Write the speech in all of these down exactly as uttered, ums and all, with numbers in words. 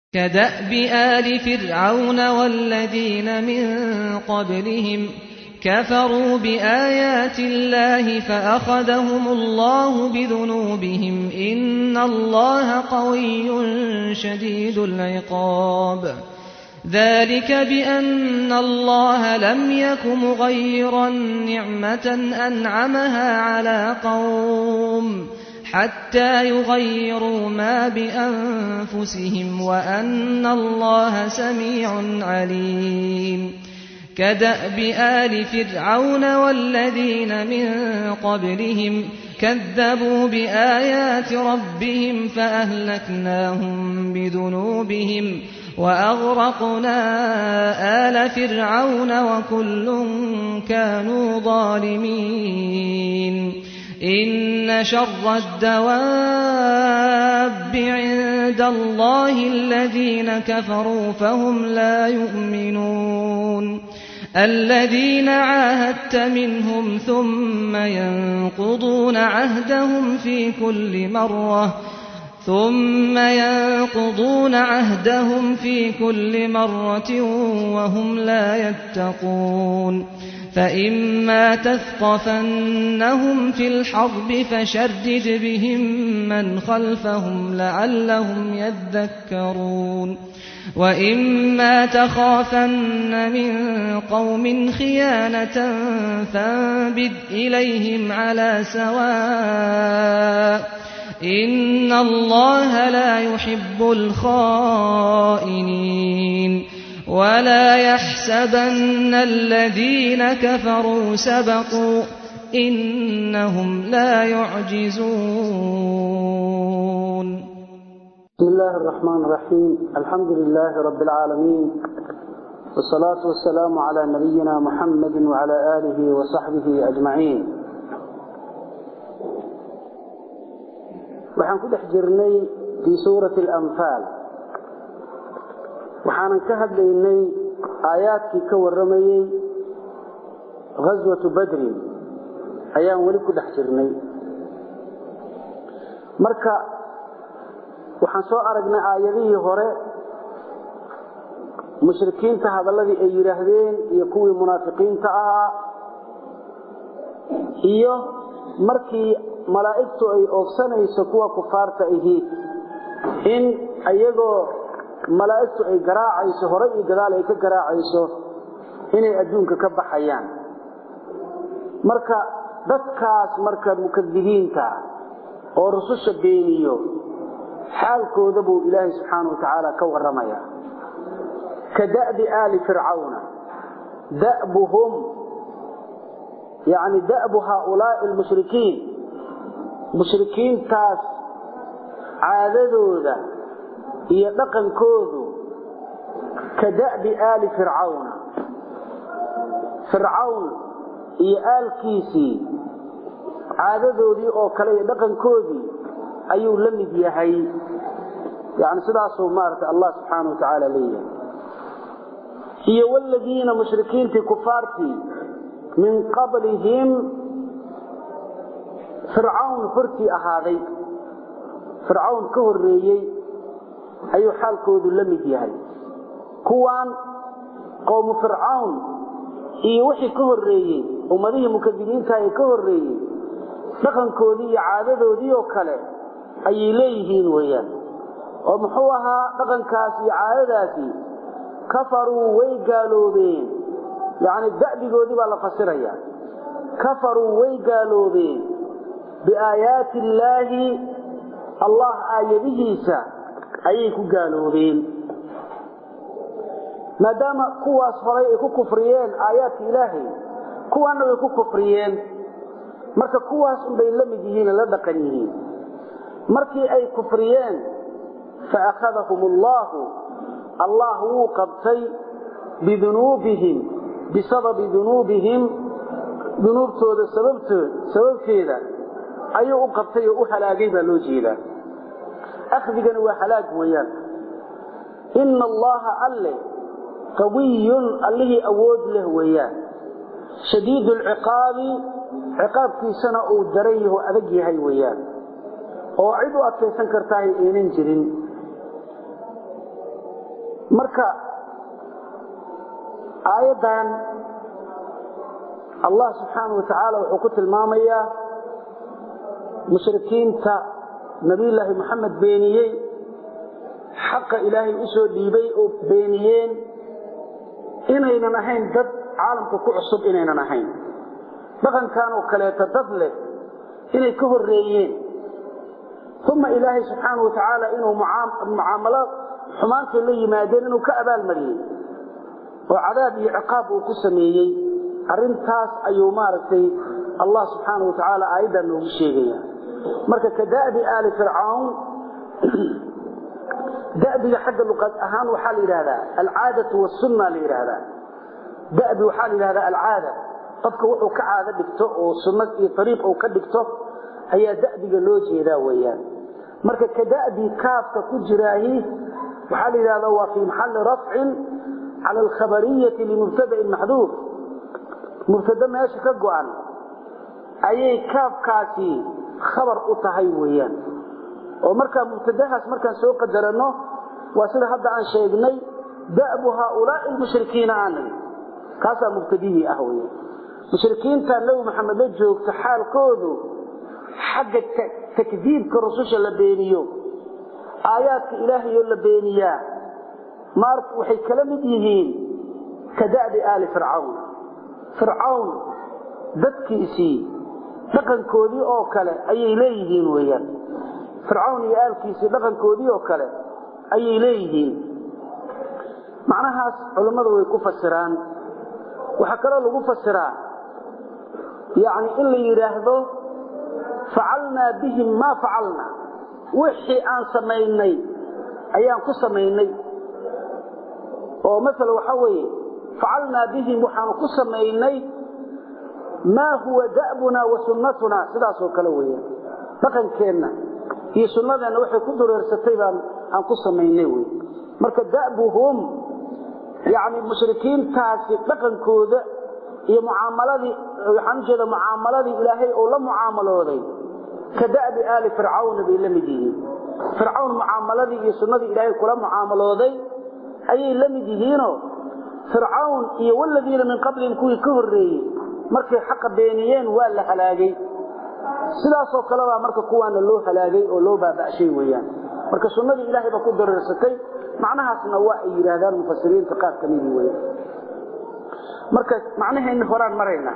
كدأب آل فرعون والذين من قبلهم كفروا بآيات الله فأخذهم الله بذنوبهم إن الله قوي شديد العقاب ذلك بأن الله لم يك مغيرا نعمة أنعمها على قوم حتى يغيروا ما بأنفسهم وأن الله سميع عليم كدأب آل فرعون والذين من قبلهم كذبوا بآيات ربهم فأهلكناهم بذنوبهم وأغرقنا آل فرعون وكل كانوا ظالمين إن شر الدواب عند الله الذين كفروا فهم لا يؤمنون الذين عاهدت منهم ثم ينقضون عهدهم في كل مرة ثم ينقضون عهدهم في كل مرة وهم لا يتقون فإما تثقفنهم في الحرب فشرد بهم من خلفهم لعلهم يذكرون وإما تخافن من قوم خيانة فانبذ إليهم على سواء إن الله لا يحب الخائنين ولا يحسبن الذين كفروا سبقوا إنهم لا يعجزون بسم الله الرحمن الرحيم الحمد لله رب العالمين والصلاة والسلام على نبينا محمد وعلى آله وصحبه أجمعين waxaan ku dhex jirnay fi suurati al-anfal waxaan ka hadlaynay aayaadkii ka waramayay ghazwatu badr ayaan wali ku dhex jirnay marka waxaan soo aragnay aayadihii hore mushrikiinta hadaladii ay yiraahdeen iyo kuwii munaafiqiinta ahaa iyo markii malaa'iktu ay oofsanayso kuwa kufaarta ahi in ayagoo malaa'iktu ay garaacayso hore iyo gadaal ay ka garaacayso inay adduunka ka baxayaan marka dadkaas marka mukadibiinta oo rususha beeniyo xaalkooda buu Ilaahay subhanahu wa ta'ala ka waramaya kada'bi aali fir'auna da'buhum يعني دأب هؤلاء المشركين مشركين تاس عاددودا هي دقن كودو كدأب آل فرعون فرعون هي آل كيسي عاددودي أو كلي دقن كودي أيو لمد يهي يعني صداسه مارت الله سبحانه وتعالى ليه هي والذين مشركين في كفارتي من قبلهم فرعون فرتي أهاذي فرعون كهريي أي حالكود لمد يهي كوان قوم فرعون إي وحي كهريي ومديه مكذبين تاي كهريي لقن كودي عاددو ديو كله أي ليهين ويان ومحوها لقن كاسي عادداتي كفروا ويقالوا بين يعني الدأب قودي بالله فسريا كفروا ويقالوا بين بآيات الله الله آياته سا أيك قالوا بين ما دام قوة صفرية كفريين آيات إلهي قوة أنه كفريين مركا قوة بين لمجيهين لدقنيهين مركي أي كفريين فأخذهم الله الله وقبتي بذنوبهم بسبب ذنوبهم ذنوب تودا سببته سبب كذا أيو قبتي وحلاقي بلوجيدا أخذقا وحلاق ويان إن الله ألي قوي أليه أود له ويان شديد العقاب عقاب في سنة أو دريه أبقيها ويان وعدوا أكيسان كرتاهي إينين جرين marka aayadan Allah subhanahu wa ta'ala wuxuu ku tilmaamayaa mushrikiinta nabi ilaahi Muhammad beeniyay xaq ilaahi u soo dhiibay oo beeniyeen inaynan ahayn dad caalamka ku cusub inaynan ahayn dhaqankan oo kale dad leh inay ka horeeyeen ثم إلهي سبحانه وتعالى إنه معاملات حمانك اللي يمادين إنه كأبال مريم وعذاب عقاب وكسميي أرنتاس أيو مارتي الله سبحانه وتعالى أيضا أنه الشيء مركا كدأب آل فرعون دأب حق اللقاء أهان وحال هذا العادة والسنة لهذا دأب وحال هذا العادة قدك وحو كعادة بكتو وسنة طريق أو كدكتو هي دأبي لوجه ذا ويان مركا كدأبي كافك كجراهي وحال هذا هو في محل رفع على الخبرية لمبتدأ محذوف مبتدأ ما يشكق عنه أي كافكاسي خبر أطهي ويان ومركا مبتدأها مركا سوق درنه وصل هذا عن شيئني دأب هؤلاء المشركين عنه كاسا مبتدئه أهوي مشركين تنلو محمد الجوك تحال كودو حق تكذيب كرسوش اللبينيو آيات إلهي اللبينيا مارك وحي كلمة يهين كدأب آل فرعون فرعون ذاتكيسي لقن كودي أوكالة أي إليهين ويان فرعون يآل كيسي لقن كودي أوكالة أي إليهين معناها علماء ويكفسران وحكرا له مفسران يعني اللي يراهدو فعلنا بهم ما فعلنا وحي آن سميني أيان كسميني ومثل وحوي فعلنا بهم وحان كسميني ما هو دأبنا وسنتنا سداسو كلوية لكن كينا هي سنتنا وحي كدر يرستيبا أن كسميني مركا دأبهم يعني المشركين تاسي لكن كوذا هي معاملة وحنجد معاملة إلهي أو لا معاملة ذي كدأب آل فرعون بلمديه فرعون معاملة هي سنة إلهي كل معاملة ذي أي لمديهينه فرعون هي والذين من قبلهم كوي كهري مركي حق بينيين ولا هلاقي سلاسو كلها مركي كوان اللو هلاقي أو لو بابا شيء ويان مركي سنة إلهي بقدر رسكي معناها سنوائي إلى المفسرين فقال كميدي ويان marka macnaha in horaan marayna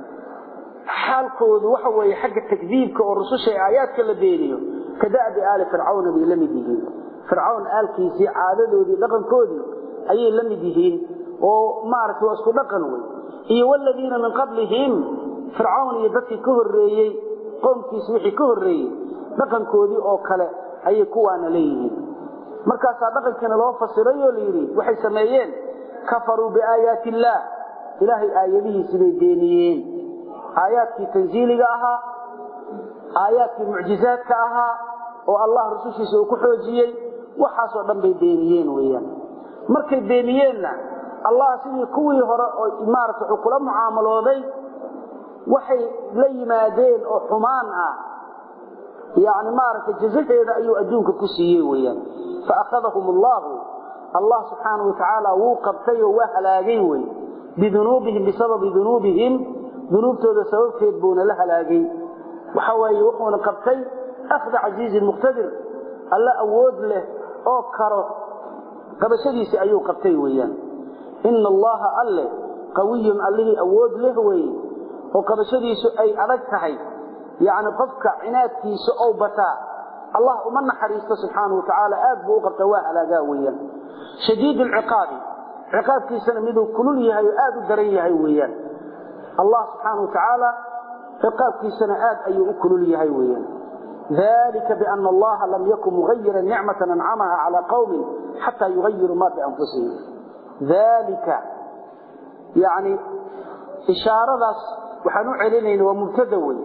xaalkoodu waxa weeye xagga takdiibka oo rususha aayaadka la beeniyo kadaabi aal fircawn bi lamidihiin fircawn aalkiisi caadadoodii dhaqankoodii ayay lamidihiin oo maartay isku dhaqan way iyo walladina min qablihim fircawn iyo dadkii ka horeeyay qoomkiisa wixii ka horeeyay dhaqankoodii oo kale ayay kuwaana leeyihiin markaas dhaqankana loo fasirayo leeyiri waxay sameeyeen kafaru bi aayati allah إلهي آياته سبيدينيين آيات تنزيلك أها آيات معجزات كأها والله رسوله سوكحوجيي وحاسوا دم بيدينيين ويان مركي بينيين الله سيدي كوي إمارة عقل معاملة ذي وحي لي ما دين أو حمانها يعني مارة الجزء إذا أيو أدونك كسيي ويان فأخذهم الله الله سبحانه وتعالى وقبتي وهلاقيوي بذنوبهم بسبب ذنوبهم ذنوبته سبب كيبون لها لاقي وحوى وحوى قبتي أخذ عزيز المقتدر ألا أود له أو كره قبشديس أيو قبتي ويان إن الله أله قوي أله أود له وي وقبشديس أي أردتهي يعني قفك عناتيس أو بتاع الله أمن حريصه سبحانه وتعالى آذبه قبتواه على قاويا شديد العقاب عقاب كيسان ميدو كلوليها يؤاد دريها ويان الله سبحانه وتعالى عقاب كيسان آد أي كلوليها ويان ذلك بأن الله لم يكن مغيرا نعمة أنعمها على قوم حتى يغيروا ما بأنفسهم ذلك يعني إشارة وحنوع علينا ومبتدوي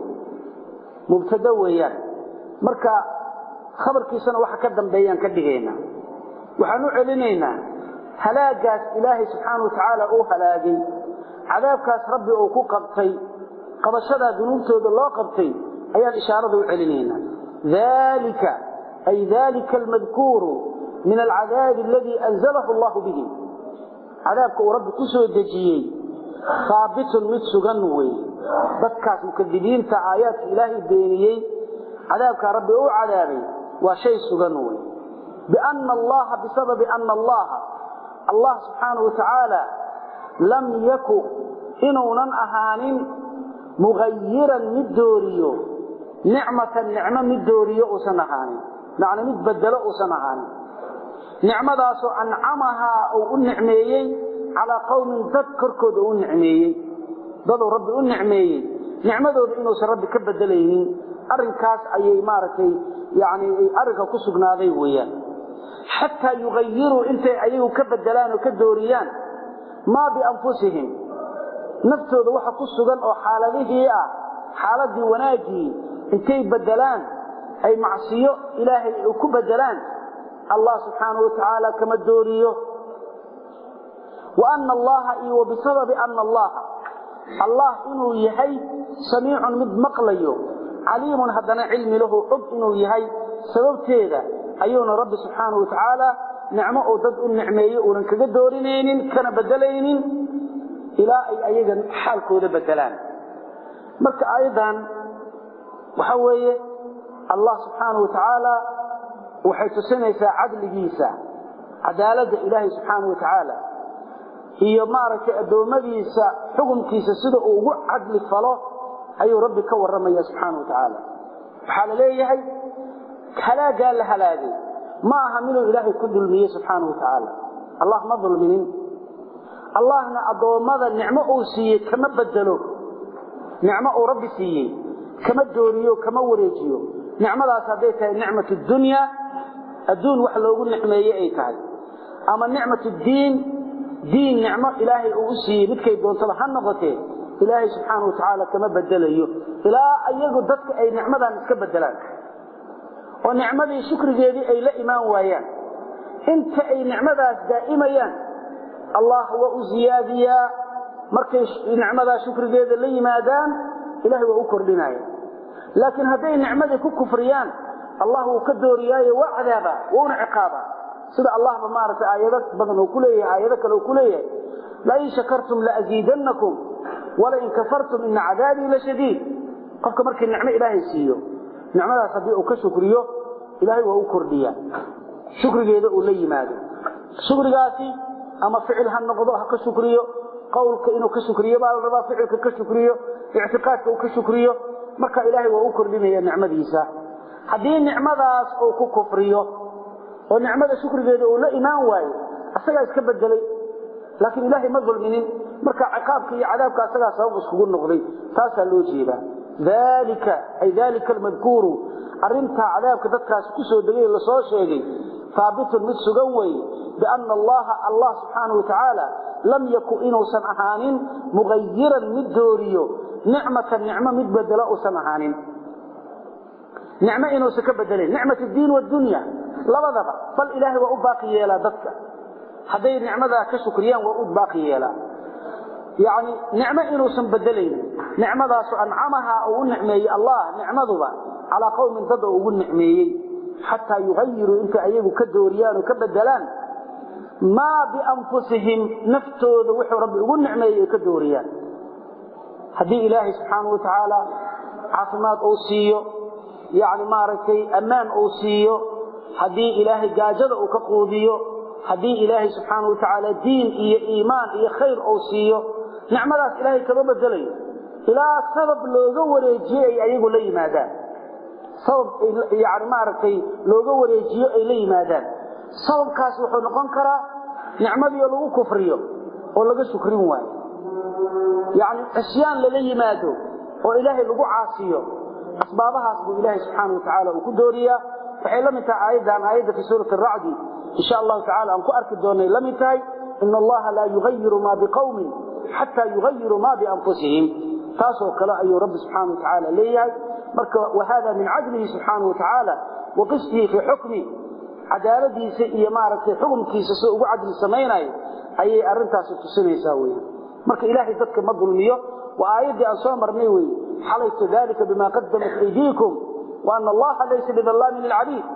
مبتدويا مركا خبر كيسان وحكدم بيان كدغينا وحنوع علينا هلاقات إلهي سبحانه وتعالى أو هلاقي عذابكاس ربي أو كو قبطي قبشدا ذنوبته الله قبطي أي الإشارة وعلنينا ذلك أي ذلك المذكور من العذاب الذي أنزله الله به عذابك ورب كسو دجيي ثابت متسغنوي dadkaas mukadibiinta aayat ilaahi beeniyay cadaabka rabbi oo cadaabay waa shay sugan way بأن الله بسبب أن الله الله سبحانه وتعالى لم يكن إنونا أهانين مغيرا مدوريو نعمة النعمة مدوريو أسنهانين معنى متبدل أسنهانين نعمة داسو أنعمها أو النعميي على قوم تذكر كود النعميي ضلوا ربي النعميي نعمة دو إنو سربي كبدلينين أرنكاس أي ماركي يعني أرنكا كسقنا ذي ويا حتى يغيروا انت أيه كبدلان وكدوريان ما بأنفسهم نفتوذ وحا كسقا أو حالته حالة وناجي انتي بدلان أي معصية إلهي وكبدلان الله سبحانه وتعالى كما الدوريه وأن الله إيه وبسبب أن الله الله إنه يهي سميع مد مقليه عليم هدنا علم له حب إنه يهي سبب تيدا أيونا رب سبحانه وتعالى نعمة ضد النعمية وننكذ دورينين كان بدلين إلى أي أيضا حال كود بدلان مرك أيضا وحوية الله سبحانه وتعالى وحيث سنة عدل جيسا عدالة إلهي سبحانه وتعالى هي معركة أدومديسا حكم كيسا سيدة وعد لفله أي ربي كور رمي سبحانه وتعالى حال ليه هلا قال هلاقي ما عملوا إلهي كل المية سبحانه وتعالى الله ما ظلمين الله أدومدا نعمة أوسية كما بدلوا نعمة ربي سية كما دوريو كما وريجيو نعمة لا سابيتها نعمة الدنيا الدون وحلوه نعمة يأيتها أما نعمة الدين دين نعمة إلهي أوسي بدكي دون صلاح النغتين إلهي سبحانه وتعالى كما بدله إلى أن يقول ذاتك أي نعمة نسكب بدلان ونعمة شكر جيدي أي لا إيمان ويان انت أي نعمة دائما يان الله هو أزياديا مركز نعمة شكر جيدي لي مادان إلهي وأكر لنا لكن هذه نعمة كفريان الله هو كدورياي وعذابا ونعقابا سيدة الله بمارس آياتك بدنه كلية آياتك لو كلية لئن شكرتم لأزيدنكم ولئن كفرتم إن عذابي لشديد قفك مركي النعمة إلهي سيئو نعمة صديق كشكريو إلهي وهو كرديا شكر جيدا أولي ماذا شكر جاتي أما فعلها النقضاء كشكريو قولك إنه كشكريو بالربا فعلك كشكريو اعتقادك كشكريو مركا إلهي وهو كرديا نعمة ديسا هذه النعمة أو كفريو ونعمة شكر جيدا أولي إيمان واي أساقا اسكبت جلي لكن إلهي ما ظلمين مركا عقابك يا عذابك أساقا سوق اسكبون نقضي تاسا لو جيبا ذلك أي ذلك المذكور أرمتها عذابك تدكاس كسو دقيق لصوى شيئا ثابت متسقوي بأن الله الله سبحانه وتعالى لم يكن إنه سمعهان مغيرا مدوريو نعمة النعمة متبدلاء سمعهان نعمة إنه سكبدلين نعمة الدين والدنيا لبضبا فالإله وأباقي يلا ذاتك هذه النعمة ذا كشكريان وأباقي يلا يعني نعمة إنه سنبدلين نعمة ذا أنعمها أو نعمي الله نعمة ذا على قوم تدعوا النعمي حتى يغيروا انت أيه كدوريان وكبدلان ما بأنفسهم نفتوا ذوحوا ربي والنعمي كدوريان هذه إلهي سبحانه وتعالى عاصمات أوسيو يعني ماركي أمان أوسيو هذه إلهي قاجد وكقوديو هذه إلهي سبحانه وتعالى دين إيه إيمان إيه خير أوسيو نعمة إلهي كبدلين إلى سبب لوغو وريجيه أيه لي ماذا سبب يعني ماركي لوغو وريجيه أي لي ماذا سبب كاس وحو نقون كرا نعمة لوغو كفريو ولغو شكرين واي يعني عصيان للي ماذا وإلهي لوغو عاصيو أسبابها أسباب إلهي سبحانه وتعالى وكدوريا فحيلمتا آيدا عن آيدا في سورة الرعد إن شاء الله تعالى أنكو أركب دوني لمتاي إن الله لا يغير ما بقوم حتى يغيروا ما بأنفسهم تاسو كلا أي رب سبحانه وتعالى ليه وهذا من عدله سبحانه وتعالى وقسطه في حكمه عدالته سيئة مارك حكم كيسا سوء عدل سمينه أي أرنتاس التسنة يساويه مرك إلهي ذاتك مظلميه وآيات أنصام مرميوي حليت ذلك بما قدمت أيديكم وأن الله ليس بظلام للعبيد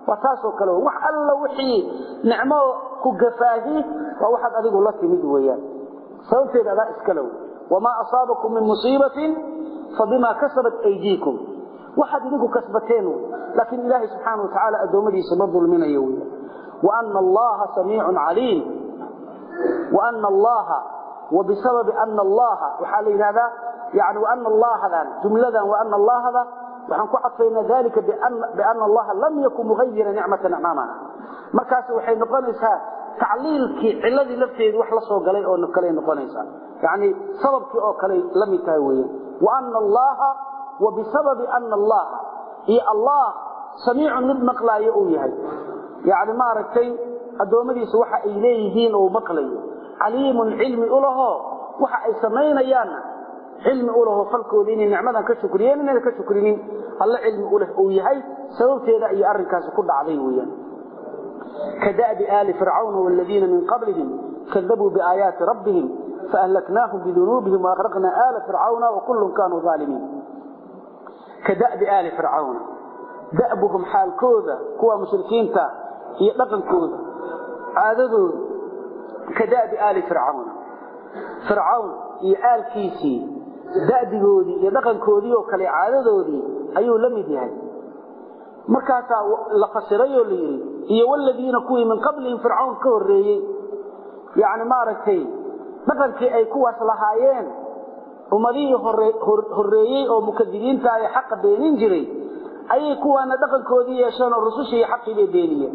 وتاسو كله وح الله وحي نعمه كغفاهي وواحد اديغو لا تميد ويان سوتي هذا اسكلو وما اصابكم من مصيبه فبما كسبت ايديكم واحد اديغو كسبتين لكن الله سبحانه وتعالى ادومدي سبب من يوي وان الله سميع عليم وان الله وبسبب ان الله وحال هذا يعني وان الله هذا جمله وان الله هذا وحن كعطينا ذلك بأن, بأن الله لم يكن مغير نعمة أمامنا مركز وحي نقنيسها تعليلك الذي لفتيد وح لا سو غلي او نكلي نقنيسا يعني سببك او كلي لم يتاوي وان الله وبسبب ان الله هي الله سميع مقلاي او يحيى يعني ما رتي ادومديس waxa ay leeyihiin oo maqlayo عليم علم له waxa ay sameynayaan علم له فلكودين نعمدان ka shukriyeen inay ka shukrinin alla cilmi u leh oo yahay sababteeda ay arinkaas ku dhacday weeyaan كدأب آل فرعون والذين من قبلهم كذبوا بآيات ربهم فأهلكناهم بذنوبهم وأغرقنا آل فرعون وكل كانوا ظالمين كدأب آل فرعون دأبهم حال كوذا كوا مشركين تا يلقن كوذا عاددوا كدأب آل فرعون فرعون يآل كيسي دأبgoodii iyo dhaqankoodii oo kale caadadoodii ayuu la mid yahay markaas la fasirayo leeyay iyo waladiina kuwii min qablihim fir'aun ka horeeyay yaani ma aragtay dhaqankii ay kuwaas lahaayeen umadii horeeyay oo mukadibiinta ay xaq beenin jiray ayay kuwana dhaqankoodii yeesheen oo rusushii xaqii bay beeniyeen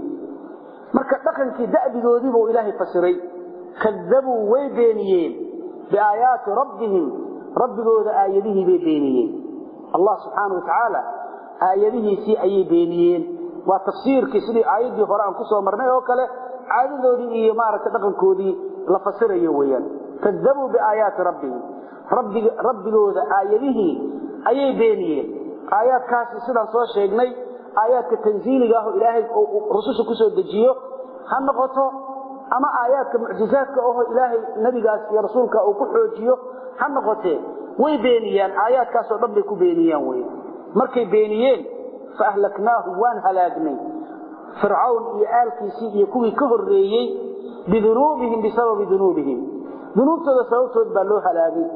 marka dhaqankii da'bigoodii buu ilaahay fasiray kadabu way beeniyeen biaayaati rabbihim ربigooda aayadihi bay beeniyeen Allah subhanahu wa ta'ala aayadihi si ay beeniyeen waa tafsiirkii sidii aayadii hore aan ku soo marnay oo kale caadadoodii iyo maaragta dhaqankoodii la fasirayo weeyaan kadabu bi aayati rabbihim rabbiga rabbigooda aayadihi ayay beeniyeen aayadkaas sidaan soo sheegnay aayadka tanziiliga ah ilaahay oo rususha ku soo dejiyo ha noqoto ama aayadka mucjizaadka oo ilaahay nabigaas iyo rasuulka uu ku xoojiyo ha noqotee way beeniyaan aayadkaas oo dhanbay ku beeniyaan way markay beeniyeen fa ahlaknaahu waan halaagnay fir'aun iyo aalkiisii iyo kuwii ka horeeyay bidunubihim bisababi dunubihim dunubtooda sababtood baa loo halaagay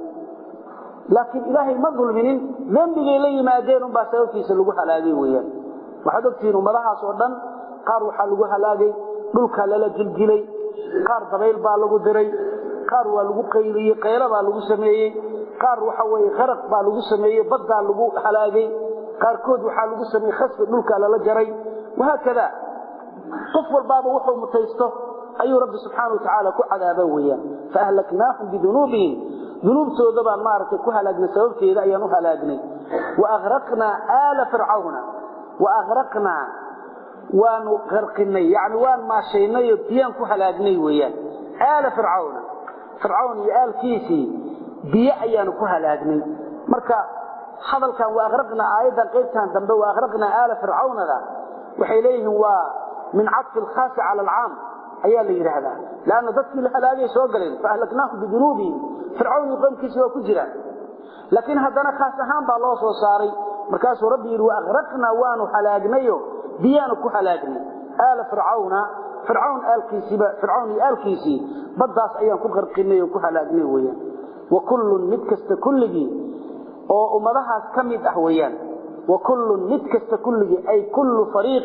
laakiin ilaahay ma dulminin dambigay la yimaadeen un baa sababtiisa lagu halaagay weeyaan waxaad ogtiin umadahaas oo dhan qaar waxaa lagu halaagay dhulka lala jilgilay qaar dabayl baa lagu diray qaar waa lagu qayliyay qayla baa lagu sameeyay qaar waxa way qaraq baa lagu sameeyay badda lagu halaagay qaar kood waxa lagu sameeyay khasb dhulka la jaray waxa kada qof walba wuxuu mutaysto ayu rabbi subhanahu wa ta'ala ku cadaaba weeyaan fa ahlaknaahum bidunubihim dunubtooda baa maartay ku halaagnay sababteeda ayaan u halaagnay wa aghraqna ala fir'auna wa aghraqna waanu qarqinay yaani waan ma sheeynay biyaan ku halaagnay weeyaan ala fir'auna fir'aun iyo aalkiisii biya ayaan ku halaagnay marka hadalkan waa aghraqna aayadan qaybtan dambe waa aghraqna ala fir'aunada waxay leeyihiin waa min atf al-khas ala al-aam ayaa la yiraahdaa laana dadkii la halaagay soo galeen fa ahlaknaahu bidunubi fir'aun qomkiisa waa ku jira laakiin hadana khaas ahaan baa loo soo saaray markaas rabbi yiri waa aghraqna waanu halaagnayo biyaan ku halaagnay ala fir'auna فرعون آلكيسي فرعون آلكيسي بداس أيام كقر قنية وكهلاجني ويان وكل متكست كلجي أو أمضها كميت أحويان وكل متكست كلجي أي كل فريق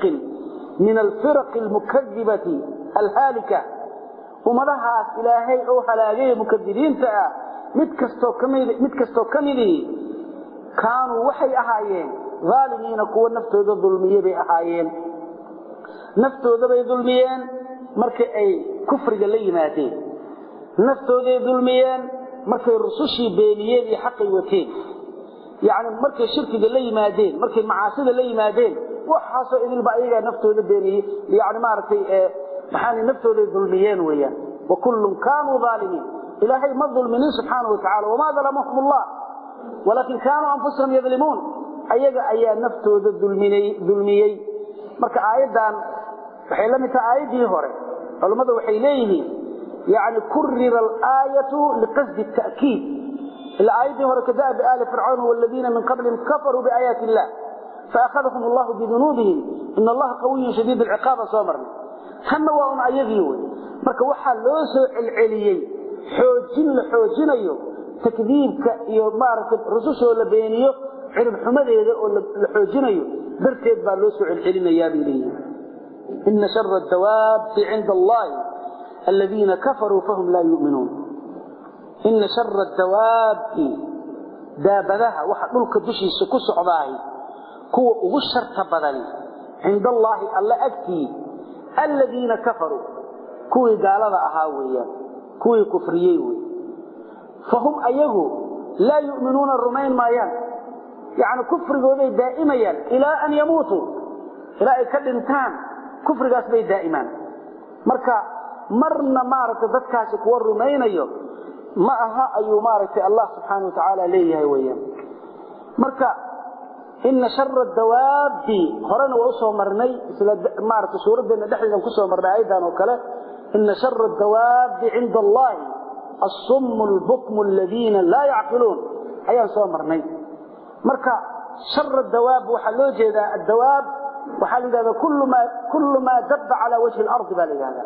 من الفرق المكذبة الهالكة أمضها إلهي أو هلاجي مكذبين تأ متكستو كميد متكستو كميدي كانوا وحي أحايين ظالمين قوة نفسه الظلمية بأحايين naftooda bay dulmiyeen markay ay kufriga la yimaadeen naftooda ay dulmiyeen markay rusushii beeniyeen iyo xaqi wateen yaani markay shirkiga la yimaadeen markay macaasida la yimaadeen waxaasoo idil baa iyaga naftooda beeniyay yaani maartay ee maxaan naftooda dulmiyeen weeyaan wa kullun kaanu zalimin ilaahay ma dulminin subhanahu wa ta'ala wama zalamahum allah walakin kaanu anfusuhum yadlimun ayaga ayaa naftooda dulminay dulmiyay marka aayadan waxay la mid tahay aayadii hore culimadu waxay leeyihiin yaani kurrira al-aayatu liqasd at-ta'kid al-aayadii hore kadaab aal fir'aun walladina min qablihim kafaru bi ayati allah فأخذهم الله بذنوبهم إن الله قوي شديد العقاب صامرنا هنوا أن أيغيوه marka waxa loo soo celceliyay xoojin la xoojinayo takdiibka iyo maaragtay rususho la beeniyo cirib xumadeeda oo la xoojinayo darteed baa loo soo celcelinayaa biiliin inna sharra ad-dawaab 'inda Allah alladhina kafaru fahum la yu'minun inna sharra ad-dawaab daabadaha waxa dhulka dushiisa ku socdaay kuwa ugu sharta badan 'inda Allah alla agti alladhina kafaru kuwii gaalada ahaa weeyaan kuwii kufriyay weey fahum ayagu la yu'minuna rumayn maayaan yaani kufrigooday daa'imayaan ila an yamutu ila ay ka dhintaan kufrigaas bay daa'imaan marka marna maarata dadkaasi kuwa rumaynayo ma aha ayuu maarata Allah subhanahu wa ta'ala leeyahay weeyaan marka inna sharra ad-dawaab horana waa soo marnay isla maarata suuraddeena dhexdeeda ku soo marnay aydan oo kale إن شر الدواب عند الله الصم البكم الذين لا يعقلون أيها صامرني مركا شر الدواب وحلو جيدا الدواب وحلو هذا كل ما كل ما دب على وجه الأرض بالغانا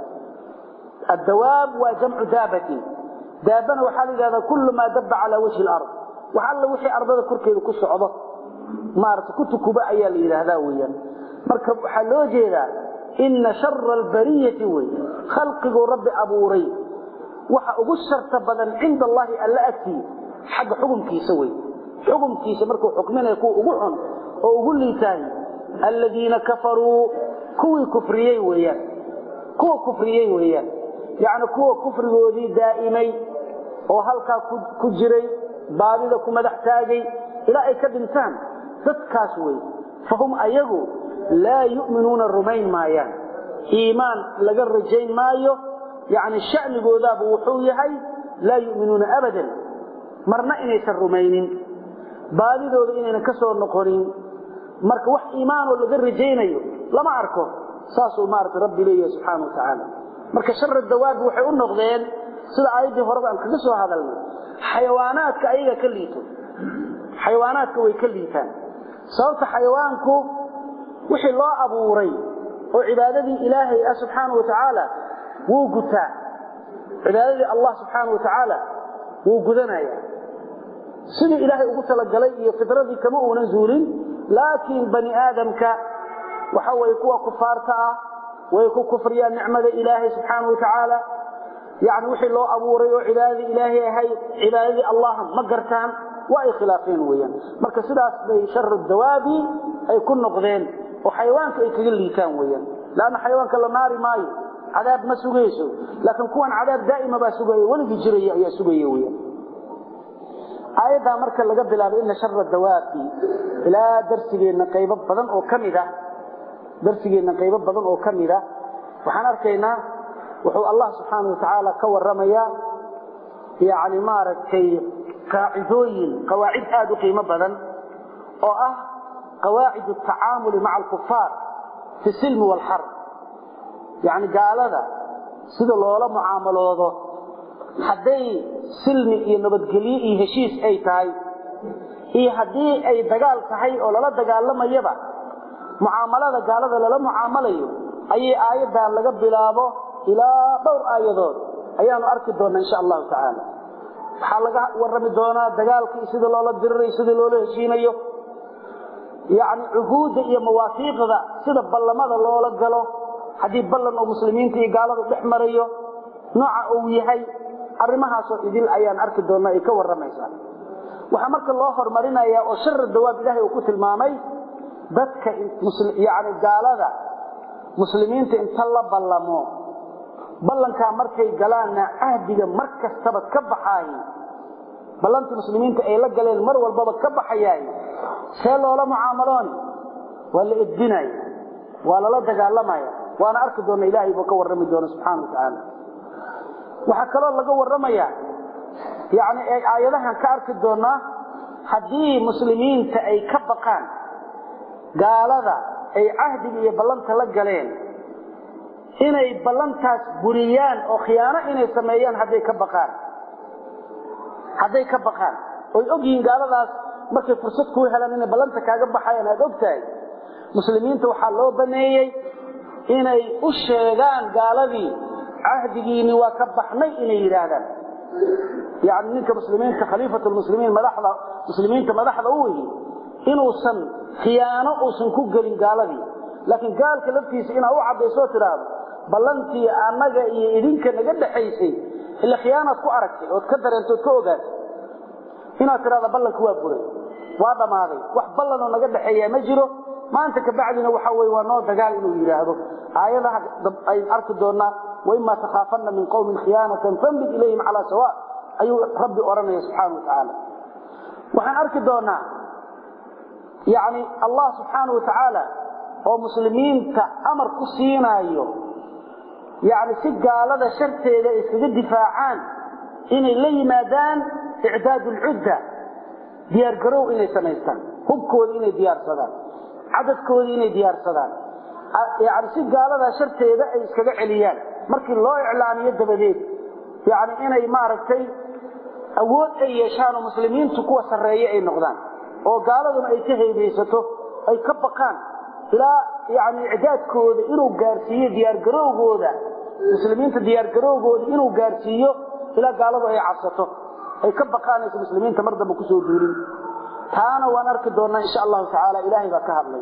الدواب وجمع دابة دابنا وحلو هذا كل ما دب على وجه الأرض وحلو وحي أرض كركي وكس عضة مارت كتك بأي إلى هذا ويا مركا وحلو جيدا إن شر البرية وي خلقه رب أبوري وحا أبشر تبدا عند الله ألا أكتي حق حكم كيسوي حكم كيس مركو حكمنا يكون أبوحن وأقول لي تاني الذين كفروا كوي كفريي ويا كو كفريي ويا يعني كو كفر ذي دائمي وهلكا كجري بعد كو مدحتاجي إلى أي كدنسان تتكاسوي فهم أيغو لا يؤمنون الرمين مايان إيمان لقى الرجين مايو يعني الشأن قذاب وحويهي لا يؤمنون أبدا مرنا إنيس الرمين بالي ذو إنينا كسور نقرين مرك وح إيمان لقى الرجين لما أركو ساسو مارك ربي ليه سبحانه وتعالى مرك شر الدواب وحيقول نقضين سيدا عايدي فرض أن كنسوا هذا الماء حيوانات كأيها كليتو حيوانات كوي كليتان صوت حيوانكو وحي الله أبوري وعبادتي إلهي سبحانه وتعالى وقتا عبادتي الله سبحانه وتعالى وقدنا يا سيدي إلهي وقتا لقلي فطرتي كما ونزول لكن بني آدم ك وحوى يكون كفارتا ويكون كفريا نعمة إلهي سبحانه وتعالى يعني وحي الله أبوري وعبادتي إلهي هي عبادتي الله مقرتان وأي خلافين ويا مركز سلاس بشر الدوابي أي كن نقضين وحيوانك أي كجلي كان ويا لأن حيوانك النار ماي عذاب ما سجيسه لكن كون عذاب دائما بسجيه ولا بيجري يا سجيه ويا أيضا مركز لقد لا بإن شر الدواب إلى درسنا قيب بدن أو كمدة درسنا قيب بدن أو كمدة وحنركينا وحو الله سبحانه وتعالى كور رميا يعني مارك كي قاعدوين قواعد آدو قيمة بدن أو أه قواعد التعامل مع الكفار في السلم والحرب يعني قال هذا سيد الله معامله هذا حدي سلمي إيه نبتقلي إيه هشيس أي تاي إيه حدي أي دقال صحي أو لا دقال لما يبع معاملة قال هذا لا معاملة أي آية دان لقب بلابه إلى دور آية دور أيام أركض دون إن شاء الله تعالى حلقة ورمي دونا دقالك سيد الله الدري سيد الله هشينيه يعني عهود iyo mawaafiiqda sida ballamada loola galo hadii ballan oo muslimiinta iyo gaalada dhexmarayo nooca uu yahay arimahaas oo idil ayaan arki doonaa ay ka waramaysaa waxa marka loo hormarinayaa oo shar dawaab ilaahay uu ku tilmaamay dadka yaani gaalada muslimiinta inta la ballamo ballanka markay galaana ahdiga markastaba ka baxay ballanti muslimiinta ay la galeen mar walba ka baxayay سيلو لا معاملون ولا ادبناي ولا لا دغالماي وانا اركي دون الهي بو كورمي دون سبحانه وتعالى waxa kale laga waramaya yaani ay aayadahan ka arki doona hadii muslimiinta ay ka baqaan gaalada ay ahdiga iyo ballanta la galeen inay ballantaas buriyaan oo khiyaano inay sameeyaan haday ka baqaan haday ka baqaan oo ogin gaaladaas markay fursad ku helaan inay ballanta kaaga baxayaan aad ogtahay muslimiinta waxa loo baneeyay inay u sheegaan gaaladii ahdigiini waa ka baxnay inay yiraahdaan yaani ninka muslimiinta khaliifatul muslimiin madaxda muslimiinta madaxda uu yahay inuu san khiyaano uu san ku galin gaaladii laakiin gaalka laftiisa inaa u cadeyso tiraado ballantii anaga iyo idinka naga dhaxaysay ila khiyaanad ku aragtay oo ka dareento ka ogaad inaad tiraado ballanku waa buray waa dhamaaday wax ballan oo naga dhaxeeya ma jiro maanta ka bacdina waxa way waa noo dagaal inuu yiraahdo aayadaha ay arki doona وإما تخافن من قوم خيانة فانبذ إليهم على سواء أي ربي أرنا سبحانه وتعالى وحن أركي دونا يعني الله سبحانه وتعالى ومسلمين تأمر كسينا أيوه يعني سجى لدى شرط إذا إسكد الدفاعان إن اللي مادان إعداد العدة ديار قرو إني سميستان هم كود إني ديار صدان عدد كود إني ديار صدان يعني سجى لدى شرط إذا إسكد عليان markii loo iclaaniyo dabadeed yaani inay maaragtay awood ay yeeshaan muslimiintu kuwa sareeyo ay noqdaan oo gaaladuna ay ka heebaysato ay ka baqaan ila yaani idaadkooda inuu gaarsiiyo diyaar garowgooda muslimiinta diyaar garowgooda inuu gaarsiiyo ila gaaladu ay cabsato ay ka baqaan in muslimiinta mardaba ku soo duulin taana waan arki doonaa insha Allah taala ilaahay baa ka hadlay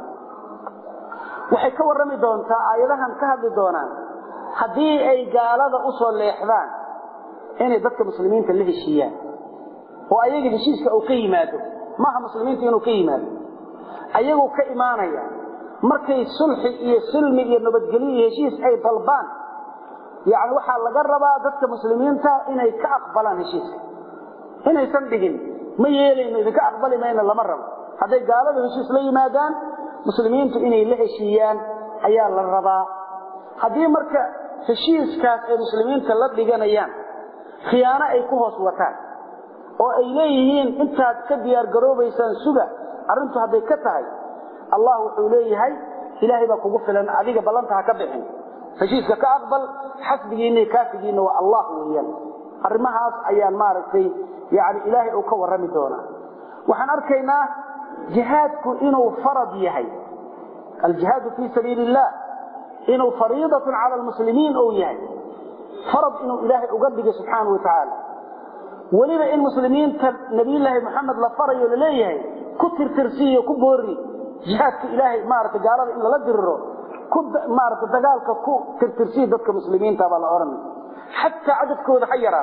waxay ka warrami doontaa aayadahan ka hadli doonaan hadii ay gaalada u soo leexdaan inay dadka muslimiinta la heshiiyaan oo ayaga heshiiska uu ka yimaado maaha muslimiinta inuu ka yimaado ayagu ka imaanaya markay sulxi iyo silmi iyo nabadgelyo heshiis ay dalbaan yaani waxa laga rabaa dadka muslimiinta inay ka aqbalaan heshiiska inay san dhigin ma yeelayno idinka aqbali mayna lama rabo haday gaalada heshiis la yimaadaan muslimiintu inay la heshiiyaan ayaa la rabaa hadii marka heshiiskaas ay muslimiinta la dhiganayaan khiyaano ay ku hoos wataan oo ay leeyihiin intaad ka diyaar garoobaysan suga arintu haday ka tahay Allah wuxuu leeyahay ilaahay baa kugu filan adiga balanta ka bixin heshiiska ka aqbal xasbigiina kaafigiina waa Allah weeyaan arimahaas ayaan maaragtay yaani ilaahay uu ka warrami doona waxaan arkaynaa jihaadku inuu farad yahay الجهاد في سبيل الله إنه فريضة على المسلمين أو يعني فرض إنه إلهي أقدق سبحانه وتعالى ولذا إن المسلمين نبي الله محمد لفري ولليه كتر ترسيه كبوري جهادك إلهي مارة قالوا إلا لدره كب مارة دقالك كتر ترسيه ذاتك مسلمين تابع الأرمي حتى عددك وذا حيرا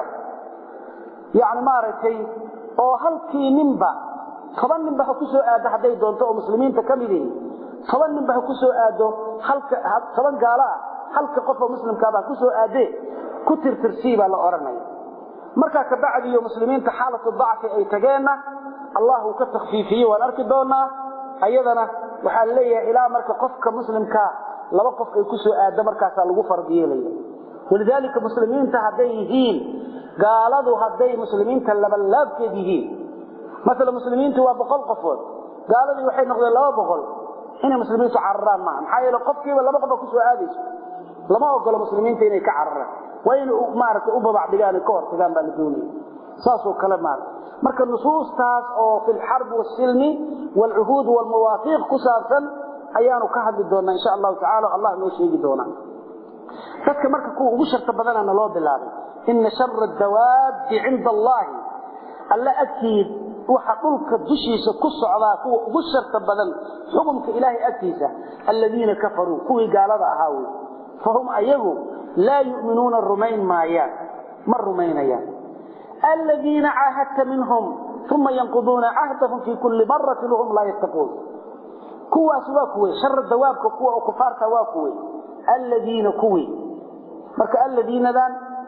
يعني مارة أو هلكي ننبع طبعا ننبع كسو آده حدي دونته مسلمين تكملين طبعا ننبع كسو آده halka toban gaala halka qof oo muslimka ah ku soo aadey ku tirtirsiiba la oranay marka ka bacdiyo muslimiinta xaaladu dacfi ay tageena Allah uu ka takhfiifiyo waan arki doonaa ayadana waxa leeyahay ilaa marka qofka muslimka laba qof ay ku soo aado markaas lagu fardiyeelay walidaalika muslimiinta haday yihiin gaaladu haday muslimiinta laba laabkeed yihiin مثلا muslimiintu waa boqol qofood gaaladu waxay noqdeen laba boqol inay muslimiintu cararaan ma maxay la qofkiiba laba qof ku soo aadayso lama ogolo muslimiinta inay ka cararaan waa in maarka u babac dhigaan ka hor tagaan baa la doonay saasoo kala maar marka nusuustaas oo fil harb wasilmi wal uhud wal mawathiq kusaabsan ayaanu ka hadli doonaa insha Allah ta'ala Allah noo sheegi doona dadka marka ku ugu sharta badanana loo bilaabay inna sharra ad-dawaab 'inda Allah alla akid waxa dhulka dushiisa ku socdaa kuwa ugu sharta badan xukunka ilaahay agtiisa alladina kafaru kuwi gaalada ahaa fahum ayagu la yu'minuna rumayn maaya mar rumaynaya alladina ahadta minhum thumma yanquduna ahdahum fi kulli marratin hum la yattaqun kuwa suwa kuwi shar dawaabka kuwa kufaarta waa kuwi alladina kuwi marka alladina dan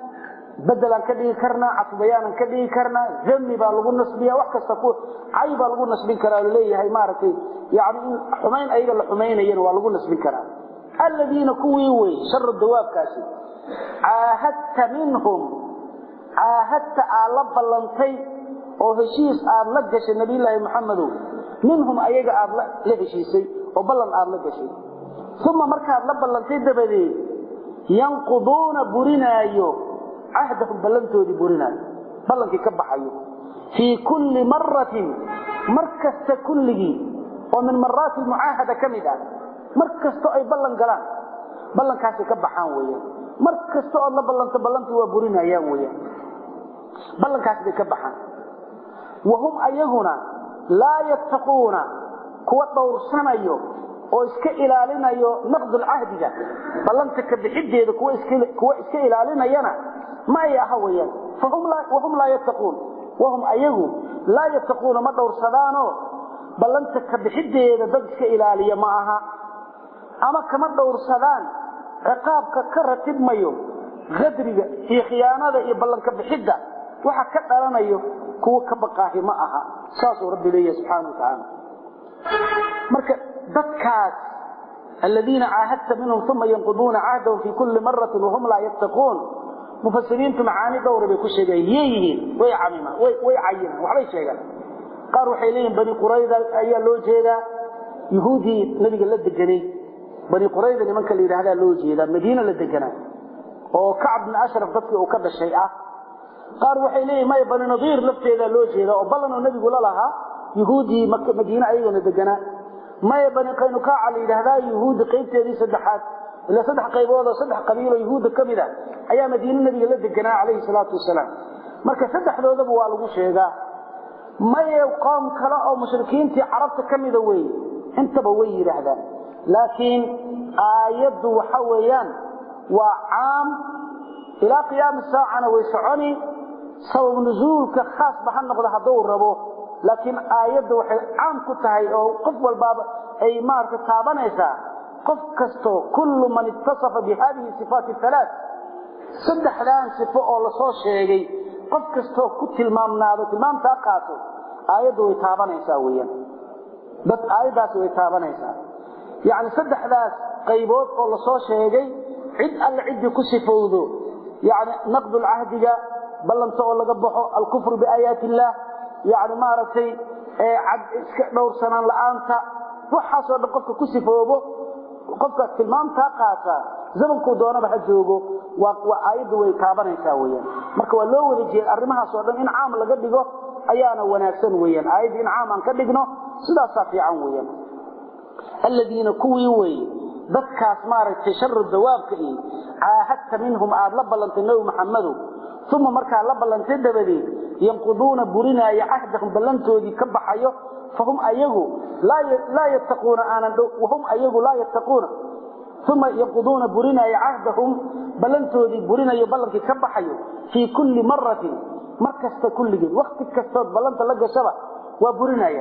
بدلا كدي كرنا عصبيانا كدي كرنا ذمي با لغو نسبيا wax kasta ku ayba lagu nasbin karaa leeyahay maartay yaani xumayn ayaga la xumaynayeen waa lagu nasbin karaa alladina kuwi way shar dawaab kaasi ahadta minhum ahadta ala balantay oo heshiis aad la gashay nabiyilaahi maxamed minhum ayaga aad la heshiisay oo ballan aad la gashay thumma markaad la ballantay dabadeed yanquduna burinayo عهدهم بلنتودي بورينا بلنكي كبخايو في كل مرة markasta kulligii oo min maraat almuahada kamida markasta ay ballan galaan ballankaasi ka baxaan weeyaan markasta oo la ballanta ballanti waa burinayaan weeyaan ballankaasi ka baxaan wahum ayaguna la yattaquna kuwa dowrsanayo oo iska ilaalinayo naqdul ahdiga ballanta ka bixideeda kuwa iska kuwa iska ilaalinayana ma yaha weeyaan fahum la wahum la yattaqun wahum ayagu la yattaquna ma dowrsadaano ballanta ka bixideeda dad iska ilaaliya ma aha ama kama dowrsadaan ciqaabka ka ratibmayo qadriga iyo khiyaanada iyo ballanka bixida waxa ka dhalanayo kuwa ka baqaahi ma aha saasoo rabbi leeyahay subhanahu wa ta'ala marka dadkaas alladina aahadta minhum thumma yanquduna ahdahum fi kulli marratin wa hum la yattaqun mufassiriintu macaani dhowr bay ku sheegayeen way camima way way cayina waxay sheegaan qaar waxay leeyihiin bani qurayda ayaa loo jeedaa yahuudi nabiga la deganay bani qurayda nimanka la yiraahdo loo jeedaa madiina la deganaa oo kacb ibn ashraf dadkii uu ka dhashay ah qaar waxay leeyihiin may bani nadiir lafteeda loo jeedaa oo ballan nabigu la lahaa yahuudi makka madiina ayagoo deganaa may bani qaynuqa la yiraahdaa yahuudi qaybteedii saddexaad ila saddex qaybood oo saddex qabiilo yahuudi kamida ayaa madiina nabiga la deganaa kaleey salaatu wasalaam marka saddexdoodaba waa lagu sheegaa may qoom kale oo mushrikiintii carabta kamida way intaba way yiraahdaan laakiin aayadu waxa weeyaan waa caam ila qiyaam saacana way soconi sabab nuzuulka khaas bahan noqdo haduu rabo laakiin aayadu waxay caam ku tahay oo qof walba ay maarka taabanaysa qof kasto kullu man ittasafa bi hadhihi sifat thalath saddexdan sifo oo la soo sheegay qof kasto ku tilmaamnaado tilmaamta qaato aayadu way taabanaysaa weeyaan dad aayadaas way taabanaysaa yaani saddexdaas qaybood oo la soo sheegay cid alla cid ku sifowdo yaani naqdul ahdiga ballanta oo laga baxo al kufr bi ayati allah yaani maaratay ee cad iska dhowrsanaan la'aanta waxa soo dhaqofka ku sifoobo qofka tilmaamta qaata zamanku doonaba ha joogo waa aayadu way taabanaysaa weeyaan marka waa loo wada jeeday arrimahaas oo dhan in caam laga dhigo ayaana wanaagsan weeyaan aayadu in caam aan ka dhigno sidaas fiican weeyaan alladina kuwi way dadkaas maaratay sharru dawaabka ee aahadta minhum aad la balantay nabi maxamedu thumma marka la balantay dabadii yanquduna burina ya ahdahum balantoodi ka baxayo fahum ayagu la la yattaquna anan wahum ayagu la yattaquna thumma yanquduna burina ya ahdahum balantoodi burina ya balanki ka baxayo fi kulli marratin markasta kulligeed waqti kasta balanta la gashaba waa burinaya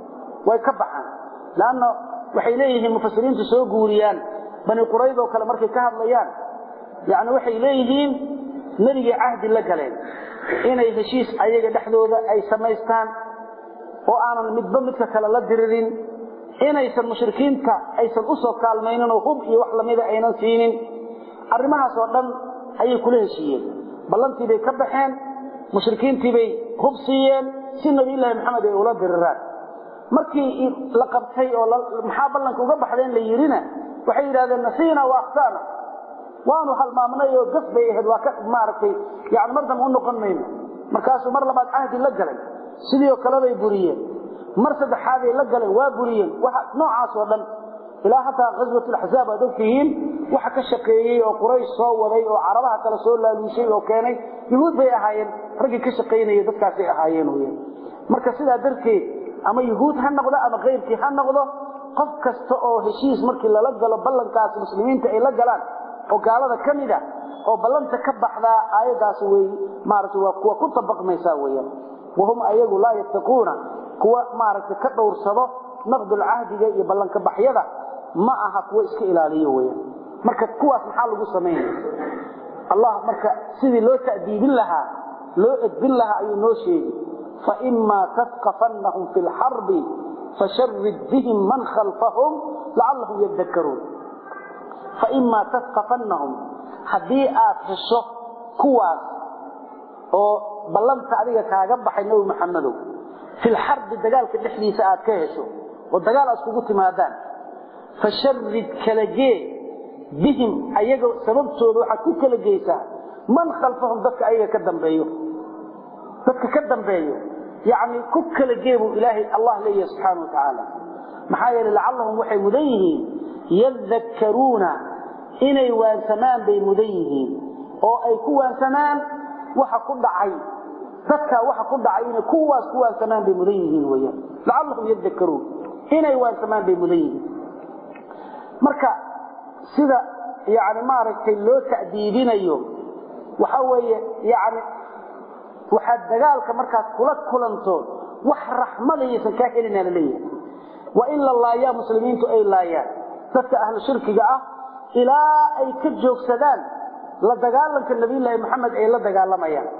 way ka baxaan laana waxay leeyihiin mufassiriintu soo guuriyaan bani quraydo kale markay ka hadlayaan yaani waxay leeyihiin nabiga ahdi la galeen inay heshiis ayaga dhaxdooda ay sameystaan oo aanan midba midka kale la diririn inaysan mushrikiinta aysan u soo kaalmaynin oo hub iyo wax lamida aynan siinin arrimahaas oo dhan ayay kula heshiiyeen ballantii bay ka baxeen mushrikiintii bay hub siiyeen si nabi ilaahi maxamed ay ula diriraan markii la qabtay oo maxaa ballanka uga baxdeen la yirina waxay yiraahdeen nasiina wa aqtana waanu halmaamnay oo gafbay ahayd waa ka maartay yaani mardan uu noqonayna markaas mar labaad ahdi la galay sidoo kale bay buriyeen mar saddexaad ay la galeen waa buriyeen waxa noocaas oo dhan ilaa hataa ghazwatul ahzab adfiin waxa ka shaqeeyay oo quraysh soo waday oo carabaha kala soo laalushay oo keenay yahuud bay ahaayeen ragii ka shaqeynay dadkaas ay ahaayeen weeyaan marka sidaa darteed ama yahuud ha noqdo ama qeybkii ha noqdo qof kasta oo heshiis markii la galo ballankaas muslimiinta ay la galaan oo gaalada kamida oo ballanta ka baxda aayadaas way maartay waa kuwa ku tabaqmaysa weeyaan wahum ayagu la yattaquna kuwa maartay ka dhowrsado naqdul ahdiga iyo ballanka baxyada ma aha kuwa iska ilaaliyo weeyaan marka kuwaas maxaa lagu sameeyay Allah marka sidii loo taadiibin lahaa loo edbin lahaa ayuu noo sheegay fa imma tasqafannahum fil harbi fasharrid bihim man khalfahum la'allahum yadhakkarun fa imma tasqafannahum hadii aad hesho kuwaas oo ballanta adiga kaaga baxay nabi maxamedow fil harbi dagaalka dhexdiisa aad ka hesho oo dagaal iskugu timaadaan fasharrid kalajee bihim ayaga sababtooda waxa ku kala geeysaa man khalfahum dadka ayaga ka dambeeyo dadka ka dambeeyo يعني كل جيبوا إلهي الله ليه سبحانه وتعالى محايا لعلهم وحي مديه يذكرون إني وانسمان بمديه أو أي كوان سمان وحا قد عين ذكا وحا قد عين كواس كوان سمان بمديه ويا لعلهم يذكرون إني وانسمان بمديه مركا سيدا يعني ما رأيك اللو تأديبين أيوه وحاوي يعني وحد دقالك مركا كلك كلنتون وح رحمة ليسن كاكلنا لليه وإلا الله يا مسلمين تو أي الله يا ذكا أهل الشرك جاء إلى أي كجوك سدان لا دقالك النبي الله محمد أي لا دقال ما يا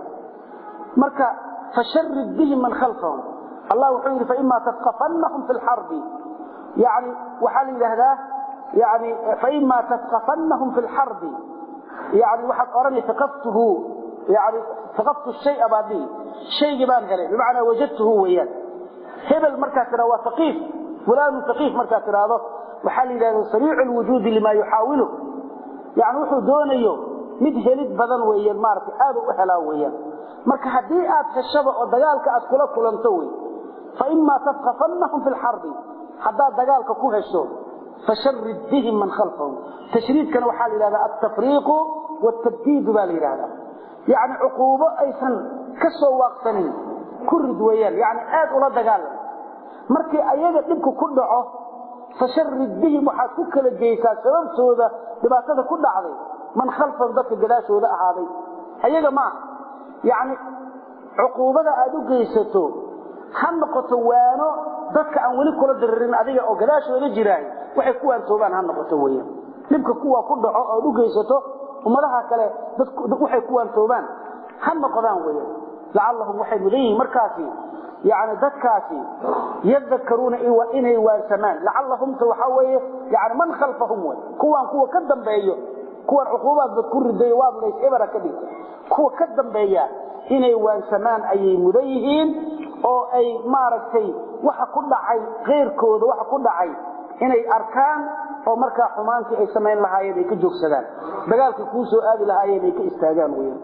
مركا فشرد بهم من خلفهم الله وحيد فإما تثقفنهم في الحرب يعني وحال هذا يعني فإما تثقفنهم في الحرب يعني واحد أراني ثقفته يعني ثقفت الشيء بعديه شيء جبان غيره بمعنى وجدته وياه هبل مركز ترى ثقيف فلان ثقيف مركز ترى هذا وحال هذا سريع الوجود لما يحاوله يعني وحو دونيه mid helid badan weeyeen maartay aad u helaa weeyeen marka hadii aad heshaba oo dagaalka aad kula kulanto way fa imma tafqafannahum fil harb hadda dagaalka ku hesho fasharrid bihim man khalfahum tashriidkana waxa la yiraahdaa at-tafriiq wat-tabdiid baa la yiraahdaa yaani uquubo aysan ka soo waaqsanin kurid weeyaan yaani aad ula dagaal markii ayaga dhibku ku dhaco fasharrid bihim waxa ku kala jeeysaa sababtooda dhibaatada ku dhacday من خلف ذلك قداش وذا هذا أي جماعة يعني عقوبة أدو جيسته هم قطوانه ذلك أولي كل درين أذية أو قداش وذا جراي وحكوا أن توبان هم قطوية نبكي قوة كل أدو جيسته وما لها كله وحكوا أن توبان هم قضان ويا لعلهم وحي مغيه مركاسي يعني ذكاسي يذكرون إيوة إنه وانسمان لعلهم توحوية يعني من خلفهم قوة قوة كدم بأيه kuwa cuquubad ku riday waad leey ibara ka dhig kuwa ka dambeeya inay waansamaan ay mudayihiin oo ay maaragtay waxa ku dhacay qeyrkooda waxa ku dhacay inay arkaan oo marka xumaantii ay sameyn lahaayeen ay ka joogsadaan dagaalka ku soo aadi lahaayeen ay ka istaagaan weeyaan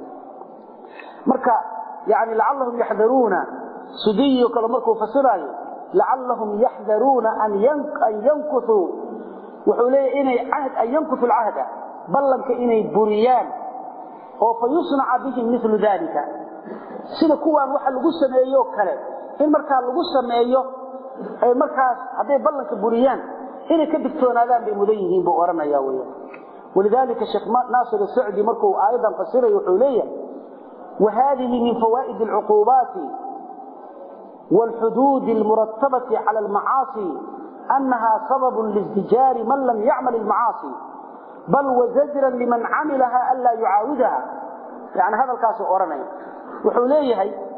marka yaani la'allahum yahdharuna sudiyo kala markuu fasirayo la'allahum yahdharuna an yankuthu wuxuu leeyahay inay ahd ay yankuthu al-ahda بلنك إني بريان أو فيصنع بهم مثل ذلك سيدا كوان وحا لغسة مايو كلا إن مركا لغسة مايو أي مركا هذي بلنك بريان إني كبكتون هذا بمدينهم بغرنا ياويا ولذلك الشيخ ناصر السعدي مركو أيضا فسيرا يحوليا وهذه من فوائد العقوبات والحدود المرتبة على المعاصي أنها سبب لازدجار من لم يعمل المعاصي بل وزجرا لمن عملها ألا يعاودها يعني هذا الكاس أوراني وحوليه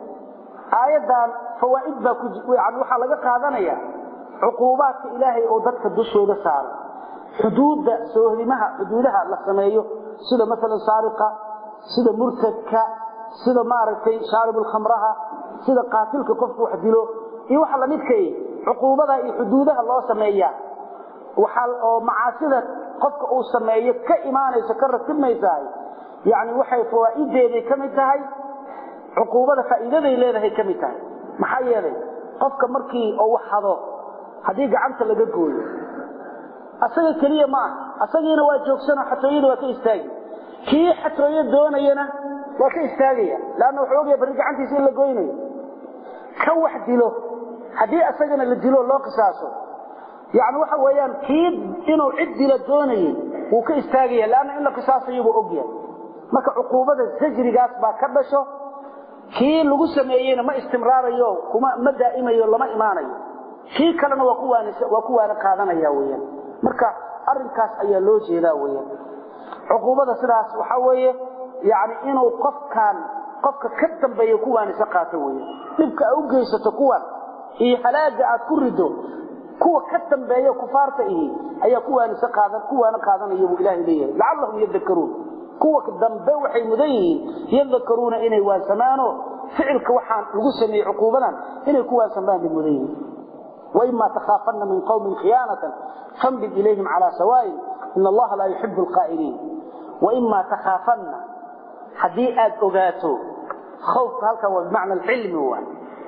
آيات فوائد يعني وحا لغا قادنيا عقوبات إلهي أو ددك دشوده سار حدود سوهمها حدودها لا سمeeyo sida مثلا سارقة sida مرتدك sida maartay شارب الخمرها sida قاتلك qofku wax dilo iyo waxa la midkay عقوبada iyo xuduudaha loo sameeyaa waxa oo macaasida qofka uu sameeyo ka iimaanaysa ka ratibmaysaa yaani waxay fawaa'ideeday kamid tahay cuquubada faa'iidaday leedahay kamid tahay maxay yeelay qofka markii uu waxado hadii gacanta laga gooyo asaga kaliya ma asagina waa joogsana xatooyada waa ka istaagi kii xatooyada doonayana waa ka istaagaya laana wuxuu ogyahay bari gacantiisa in la gooynayo ka wax dilo hadii asagana la dilo loo qisaaso يعني waxa weeyaan kiid inuu cid dila doonayay uu ka istaagay laana in la qisaasayo uu ogyahay marka cuquubada sajrigaas ba ka dhasho kii lagu sameeyayna ma istimraarayo kuma ma daaimayo lama imaanayo kii kalena waa ku waanisa waa ku waana qaadanaya weeyaan marka arinkaas ayaa loo jeedaa weeyaan cuquubada sidaas waxa weeye yaani inuu qofkan qofka ka dambeeyo ku waanisa qaato weeyaan dibka u geysato kuwan iyo halaaga aad ku rido kuwa ka dambeeyo kufaarta ee ayaa kuwaanisa qaadan kuwaana qaadanayo ilaahay leeyahay la'allahum yadhakkaruun kuwa ka dambe waxay mudayiin yadhakkaruuna inay waasamaano ficilka waxaan lagu sameeyay cuquubadan inay kuwaasamaan mudayiin wa imma takhafanna min qawmin khiyanatan fambid ilayhim ala sawa'i inna allaha la yuhibbu alqa'ilin wa imma takhafanna hadii aad ogaato خوف halka waa macna al-ilm waa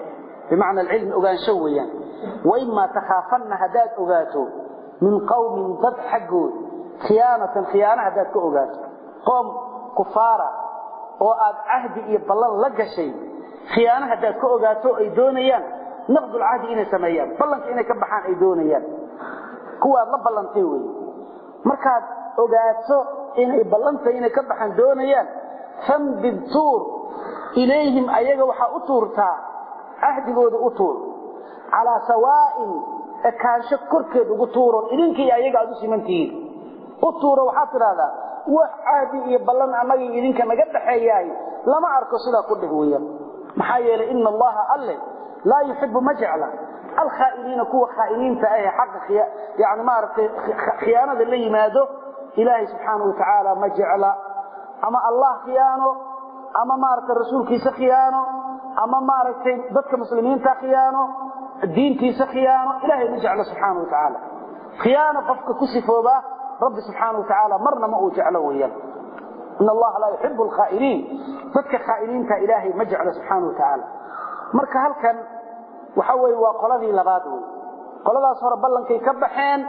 بمعنى العلم أغان شويا وإما تخافن هداد أغاتو من قوم ضد حقه خيانة خيانة هداد كأغاتو قوم كفارة وآد عهد يبلن لك شيء خيانة هداد كأغاتو أي دونيان نقض العهد إنا سميان بلنك إنا كبحان أي دونيان كوا الله بلنتيوي مركاد أغاتو إنا بلنت إنا كبحان دونيان فانبذ طور إليهم أيها وحا أطورتا عهد قود أطور على سواء كان شكر كده أطور إذنك أيها أدو سمنتين أطور وحاطر هذا وعهدي يبلن أمي إذنك مقد حياي لما أركو صدا كله هو محايا لإن الله أله لا يحب مجعله الخائنين كوا خائنين تأيه حق خيا يعني ما أرك خيانة اللي ماده إلهي سبحانه وتعالى مجعله أما الله خيانه أما ما أرك الرسول كيس خيانه أما ما أرك ضدك مسلمين تخيانه الدين كيس خيانه إلهي مجعله سبحانه وتعالى خيانة قفك كسفوا به رب سبحانه وتعالى مرنا ما أوجعله وياه إن الله لا يحب الخائنين ضدك خائنين تإلهي مجعله سبحانه وتعالى مرك هل كان وحوي وقلدي لبادو قلدا صار بلنكي كبخين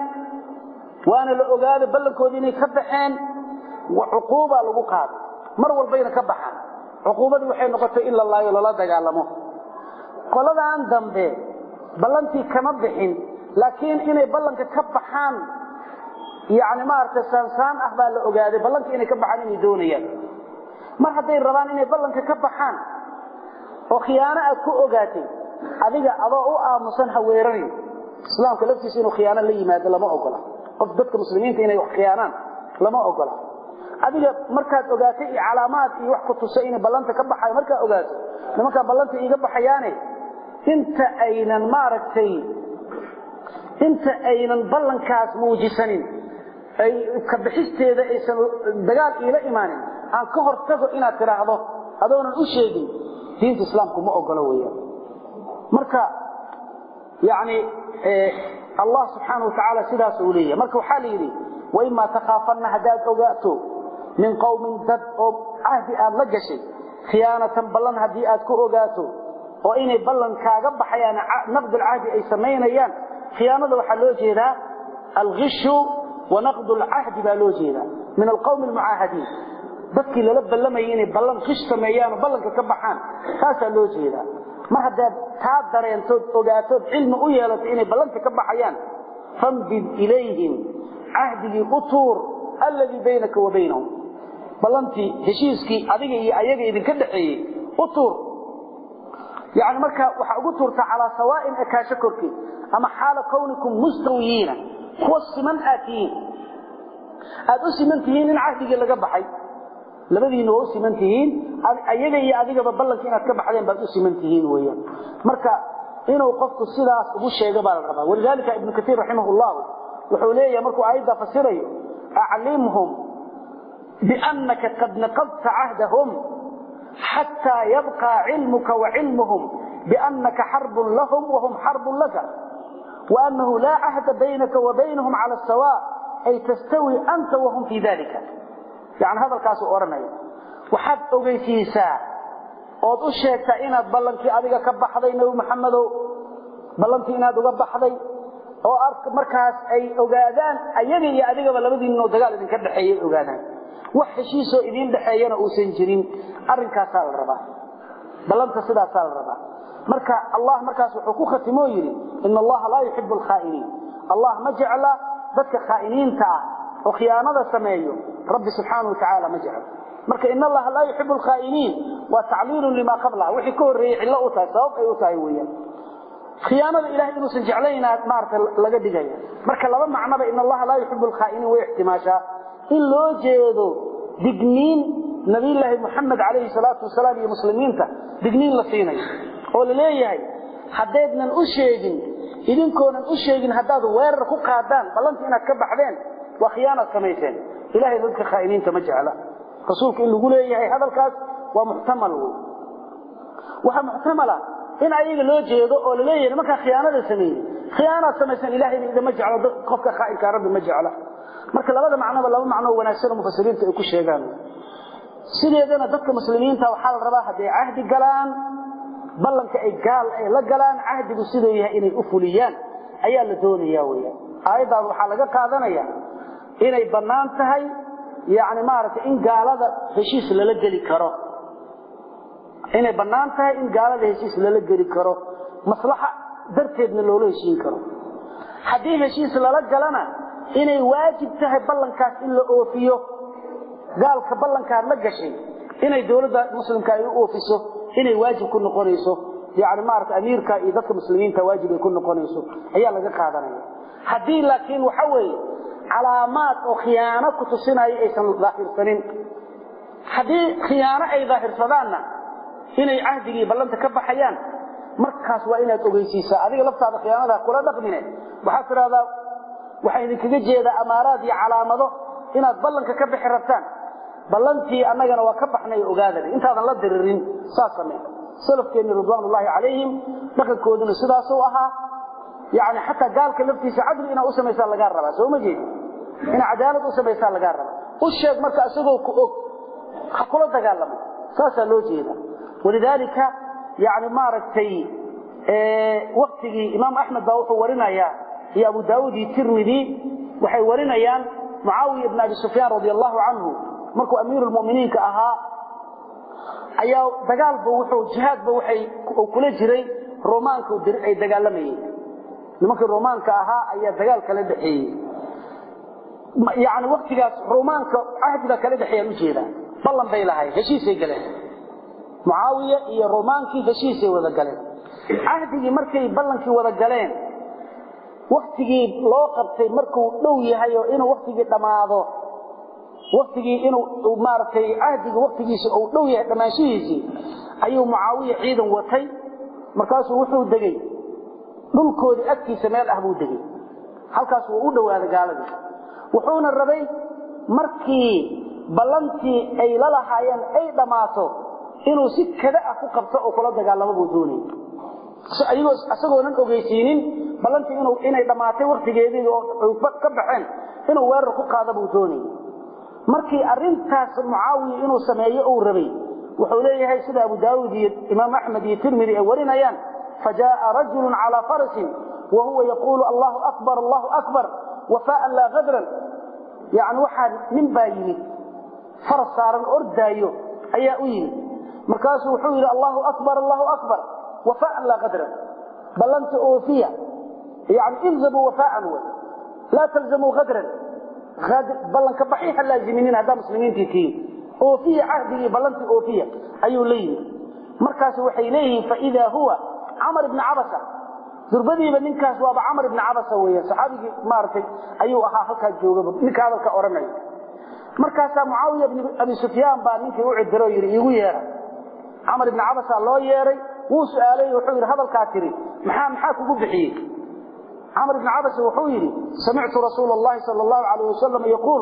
وانا لاوغاد بلنكوديني كبخين وعقوبه لو قاد مر walbayna ka baxan عقوبadii waxay noqotay illa Allah iyo la dagaalamo qoladaan dambe balantii kama bixin laakiin inay balanka ka baxaan yaani ma arka sansan ah baa la ogaaday balanka inay ka baxaan inay doonayaan mar haday rabaan inay balanka ka baxaan oo khiyaano aad ku ogaatay adiga adoo u aamusan haweerayn islaamka laftiisa inuu khiyaano la yimaado lama ogola qof dadka muslimiinta inay wax khiyaanaan lama ogola adiga markaad ogaatay calaamad iyo wax ku tusay in balanta ka baxay markaa ogaato nimanka balanta iiga baxayaane inta aynan maaragtay inta aynan balankaas muujisanin ay ka bixisteeda aysan dagaal ila imaanin aan ka hortago inaad tiraahdo adoonan u sheegin diinta islaamku ma ogolo weeyaan marka yaani Allah subhanahu wa ta'ala sidaas uu leeyahay marka waxa la yiri wa imma takhafana hadaad ogaato min qawmin dad oo ahdi aad la gashay khiyaanatan balan hadii aad ku ogaato oo inay balan kaaga baxayaan naqd al-ahdi ay sameeyaan khiyaanada waxa loo jeedaa al-ghish wa naqd al-ahdi ba loo jeedaa min al-qawm al-mu'ahadin dadkii la ballamayeen inay balan ghish sameeyaan balanka ka baxaan taas loo jeedaa mar hadaad taa dareentood ogaatood cilmi u yeelato inay balanta ka baxayaan fambid ilayhim ahdigii utur alladhi baynaka wa baynahum balanti heshiiski adiga iyo ayaga idin ka dhaxeeyay utur yaani marka waxa ugu turta ala sawaa'in akaashakorki ama xaala kawnikum mustawiina kuwasiman aatiin aad u simantihiin in ahdigii laga baxay labadiina oo simantihiin ayaga iyo adiga balanka inaad ka baxdeen baad u simantihiin weeyaan marka inuu qofku sidaas ugu sheego baa la rabaa walidalika ibn kathir rahimahullah wuxuu leeyahay markuu aayada fasirayo a'limhum bi annaka qad naqadta ahdahum hatta yabqa ilmuka wa ilmuhum bi annaka harbun lahum wa hum harbun laka wa annahu la ahda baynaka wa baynahum ala sawa ay tastawi anta wa hum fi dhalika يعني هذا الكاس أورنايا وحد أوجيسيسا أو تشيكتا إن بلنتي أديك كبحضي نبي محمد بلنتي إن أديك كبحضي أو أرك مركز أي أوجادان أيني يا أديك ولا بدي إنه دجال إذا كده حي أوجادان وحشيسو إذين دحيانا أوسنجرين أرنكا سال الربا بلنت صدا سال الربا مركا الله مركز حقوق تمويري إن الله لا يحب الخائنين الله ما جعل ذك خائنين تا وخيانة سمايه رب سبحانه وتعالى مجعل مرك إن الله لا يحب الخائنين وتعليل لما قبله وحي كون ريح الله أتاي سوف أتاي ويا خيانة الإله إنه سنجعلينا مارت لقد جاية مرك الله معنى إن الله لا يحب الخائنين ويحتماشا إلا جيدو دقنين نبي الله محمد عليه الصلاة والسلام يا مسلمين تا دقنين لسيني قول ليه حددنا الأشيجين إذن كونا الأشيجين حدادوا ويركو قادان بلانت إنك كبحدين وخيانة كميسين إلهي ذلك خائنين تمجعلا رسولك إنه يقول إيهي هذا الكاس ومحتمل وها محتملة إن أيها لو جيدو أو لليه لما كان خيانة سمين خيانة سميسين إلهي إذا مجعلا قفك خائن كرب مجعلا مركا لبدا معنا بل لبدا معنا وناسر مفسرين تأكو الشيطان سيدينا ذلك مسلمين تاو حال الرباحة دي عهد قلان ballanka ay gaal ay la galaan ahdigu sidoo yahay inay u fuliyaan ayaa la doonayaa weeyaan aayadaas waxa laga qaadanaya inay banaan tahay yaani maaragtay in gaalada heshiis lala gali karo inay banaan tahay in gaalada heshiis lala gali karo maslaxa darteedna loo heshiin karo hadii heshiis lala galana inay waajib tahay ballankaas in la oofiyo gaalka ballanka la gashay inay dawladda muslimka ay u oofiso inay waajib ku noqonayso yaani maarka amiirka iyo dadka muslimiinta waajib ay ku noqonayso ayaa laga qaadanaya hadii laakiin waxa weey calaamad oo khiyaano ku tusinay aysan daahirsanin hadii khiyaano ay daahirsadana inay ahdigii ballanta ka baxayaan markaas waa inaad ogeysiisaa adiga laftaada khiyaanada kula dhaqmine waxa tiraahdaa waxa idinkaga jeeda amaaraad iyo calaamado inaad ballanka ka bixi rabtaan ballantii annagana waa ka baxnay ogaadada intaadan la diririn saasamee salafkeena ridwaanullaahi calayhim dhaqankooduna sidaas uu ahaa yaani hatta gaalka laftiisa cadl ina u sameeysa laga rabaa soo ma jeed ina cadaalad u sameeysa laga rabaa u sheeg marka asagoo ku og xaqula dagaalamo saasa loo jeeda walidaalika yaani maaragtay ee waqtigii imaam ahmed baa wuxuu warinayaa iyo abu daawud iyo tirmidhi waxay warinayaan muawiya ibn abi sufyan radiyallahu anhu markuu amiirul muuminiin ka ahaa ayaa dagaal buu wuxuu jihaad buu waxay kula jiray roomaanka u diray dagaalamayeen nimanka roomaanka ahaa ayaa dagaal kala dhaxeeyay yaani waqtigaas roomaanka ahdiga kala dhaxeeyay u jeeda ballan bay lahayd heshiisay galeen muawiya iyo roomaankii heshiisay wada galeen ahdigii markay ballankii wada galeen waqtigii loo qabtay markuu dhow yahay oo inuu waqtigii dhamaado waqtigii inuu maartay ahdiga waqtigiisa uu dhow yahay dhamaashihiisi ayuu muawiya ciidan watay markaas wuxuu degay dhulkoodii agtiisa meel ah buu degay halkaas uu u dhawaaday gaaladii wuxuuna rabay markii ballantii ay la lahaayeen ay dhamaato inuu si kada ah ku qabto oo kula dagaalamo buu doonay ayagoo asagoonan ogeysiinin ballantii inuu inay dhamaatay waqtigeedii oo ka baxeen inuu weerar ku qaado buu doonay markii arintaas muawiya inuu sameeyo oo rabay wuxuu leeyahay sida abu daawud iyo imaam ahmed iyo tirmidhi ay warinayaan fajaa rajul ala faras wa huwa yaqulu allahu akbar allahu akbar wafa'an la ghadran yaani waxa nin baayini faras saaran ordaayo ayaa u yimid markaas wuxuu yiri allahu akbar allahu akbar wafa'an la ghadran balanta oofiya yaani ilzamu wafa'an la talzamu ghadran غادر بلن كبخي حلاجمين هذا مسلمين تيتي اوفيه عهدي بلنتي اوفيه ايو لين markaas waxay leeyihiin faida huwa Amr ibn Abasa durbadiiba ninkaas waa Amr ibn Abasa weeye saxaabigi maartay ayuu ahaa halka jooga ninka hadalka oranay markaas Muawiya ibn Abi Sufyan baa ninkii u cidiro yiri igu yeera Amr ibn Abasa loo yeeray wuu su'aalay wuxuu yiri hadalka tiri maxaa maxaa kugu bixiyay عمر بن عبس وحويري سمعت رسول الله صلى الله عليه وسلم يقول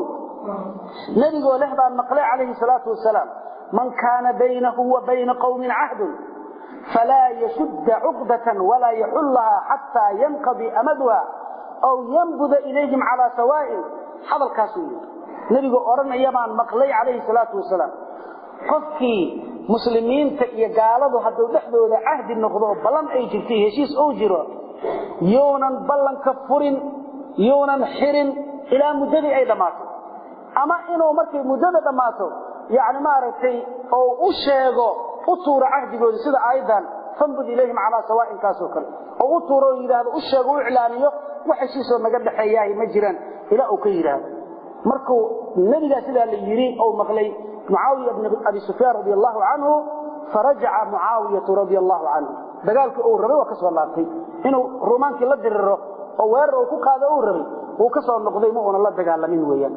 نبي له بان مقلع عليه الصلاة والسلام من كان بينه وبين قوم عهد فلا يشد عقدة ولا يحلها حتى ينقضي أمدها أو ينبذ إليهم على سواء هذا الكاسوية نبي أورنا يبان مقلع عليه الصلاة والسلام قفكي مسلمين يقالوا حتى يحدوا عهد النقضاء بلن أي جبتيه يشيس أوجره يونا بلن كفرين يونا حرين إلى مدد أي دماته أما إنه مركي مدد دماته يعني ما رأيتي أو أشيغو أطور عهد قول سيدة أيضا فانبذ إليهم على سواء كاسوكر أو أطوروا إلى هذا أشيغو إعلانيه وحسيسوا مقدح إياه مجرا إلى أكيرا مركو النبي سيدة اللي يري أو مغلي معاوية بن أبي سفيان رضي الله عنه فرجع معاوية رضي الله عنه dagaalkii uu rabay waa ka soo laabtay inuu roomaankii la diriro oo weerar uu ku qaado uu rabay uu ka soo noqday ma uu la dagaalamin weeyaan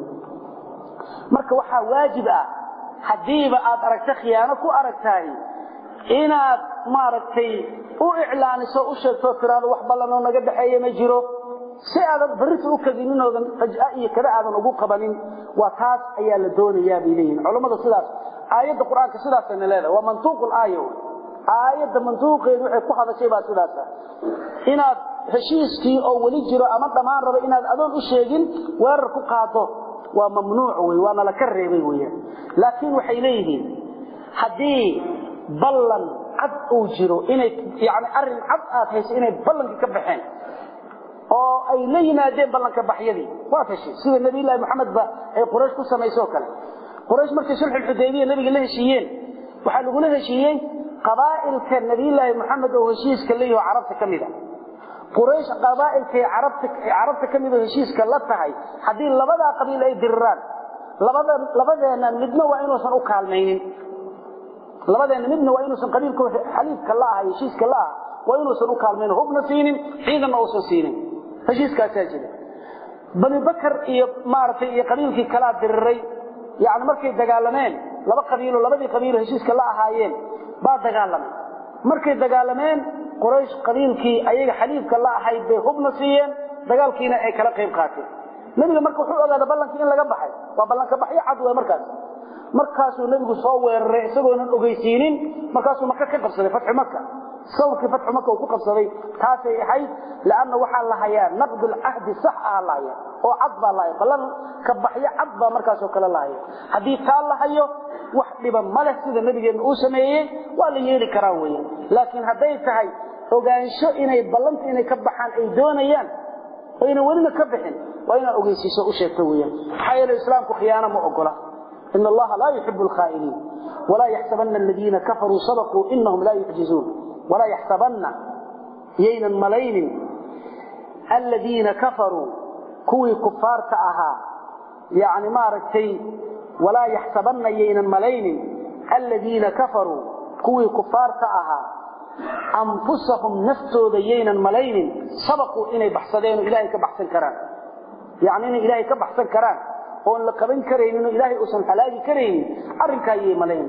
marka waxa waajib ah hadiiba aad aragto khiyaano ku aragtay inaad maaragtay u iclaaniso u sheegto tiraado wax ballan oo naga dhaxeeyay ma jiro si aad barit u kadinin oo fajaa iyo kada aadan ugu qabanin waa taas ayaa la doonayaa bileeyeen culimada sidaas aayada quraanka sidaas ay leedahay waa mantuuqul aayo aayada mantuuqeedu waxay ku hadashay baa sidaas inaad heshiiskii oo wali jiro ama dhamaan rabo inaad adoon u sheegin weerar ku qaado waa mamnuuc way waana la ka reebay weeyaan laakiin waxay leeyihiin hadii ballan cad uu jiro inay yaani arin cad aad hayso inay ballanka ka baxeen oo ay la yimaadeen ballanka baxyadii waa tashi sida nabi ilaahay maxamed ba ay quraysh ku sameeyso kale quraysh markii sulh al-hudaybiyah nabiga la heshiiyeen waxa lagu la heshiiyay qabaa'ilka nabi ilaahay maxamed oo heshiiska leeyahay carabta kamida quraysh qabaa'ilka carabta carabta kamida heshiiska la tahay hadii labada qabiil ay dirraan labada labadeena midna waa inuusan u kaalmaynin labadeena midna waa inuusan qabiilku xaliifka la ahay heshiiska la waa inuusan u kaalmaynin hubna siinin ciidan oo soo siinin heshiiskaas jira bani bakr iyo maartay iyo qabiilkii kala dirray yaani markay dagaalameen laba qabiil oo labadii qabiil heshiiska la ahaayeen ba dagaalameen markay dagaalameen quraysh qabiilkii ayaga xaliifka la ahay bay hubna siiyeen dagaalkiina ay kala qayb qaateen nabiga markuu wuxuu ogaaday ballankii in laga baxay waa ballanka baxay cad way markaas markaasuu nabigu soo weeraray isagoo aan ogeysiinin markaasuu Makka ka qabsaday fatxu Makka sawki fatxu Makka uu ku qabsaday taasay ahayd laana waxa la hayaa naqd al-ahd sax ah la hayaa oo cad baa la hayaa ballan ka baxay cad baa markaas oo kala la hayaa hadii taa la hayo wax dhiban male sida nabigeena uu sameeyay waa la yeeli karaa weeyaan laakiin haday tahay ogaansho inay ballanta inay ka baxaan ay doonayaan oo inay wali ka bixin waa inay ogeysiiso u sheegto weeyaan xayir islaamku khiyaano ma ogola إن الله لا يحب الخائنين ولا يحسبن الذين كفروا صدقوا إنهم لا يعجزون ولا يحسبن يين الملين الذين كفروا كوي كفار تأها يعني ما ركتي ولا يحسبن يين الملين الذين كفروا كوي كفار تأها أنفسهم نفتوا يين الملين صدقوا إني بحثدين إلهي كبحثن كران يعني إني إلهي كبحثن كران oo la qaban kareen ilaahay oo san halaagi kareen arinka ay maleen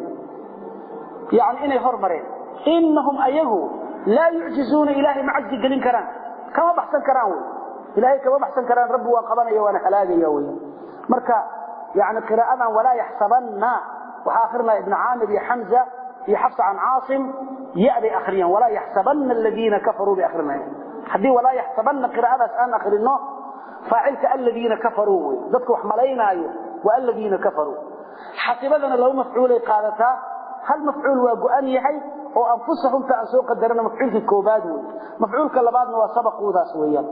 yaani inay hormareen innahum ayahu la yu'jizuna ilaahay ma'ajj galin karaan kama baxsan karaan way ilaahay kama baxsan karaan rabbi waa qabanaya wana halaagaya way marka yaani qiraa'adan wala yahsabanna wa aakhirna ibn aamir ya hamza fi hafs an aasim ya'di akhriyan wala yahsabanna alladhina kafaru bi akhirna hadii wala yahsabanna qiraa'adas an akhrino فاعلك الذين كفروا ذاتك وحملينايو والذين كفروا حسبنا لو مفعول قادتا هل مفعول وقوان يحي او انفسهم تأسوا قدرنا مفعول في الكوباد مفعول كاللبادنا وسبقوا ذا سويا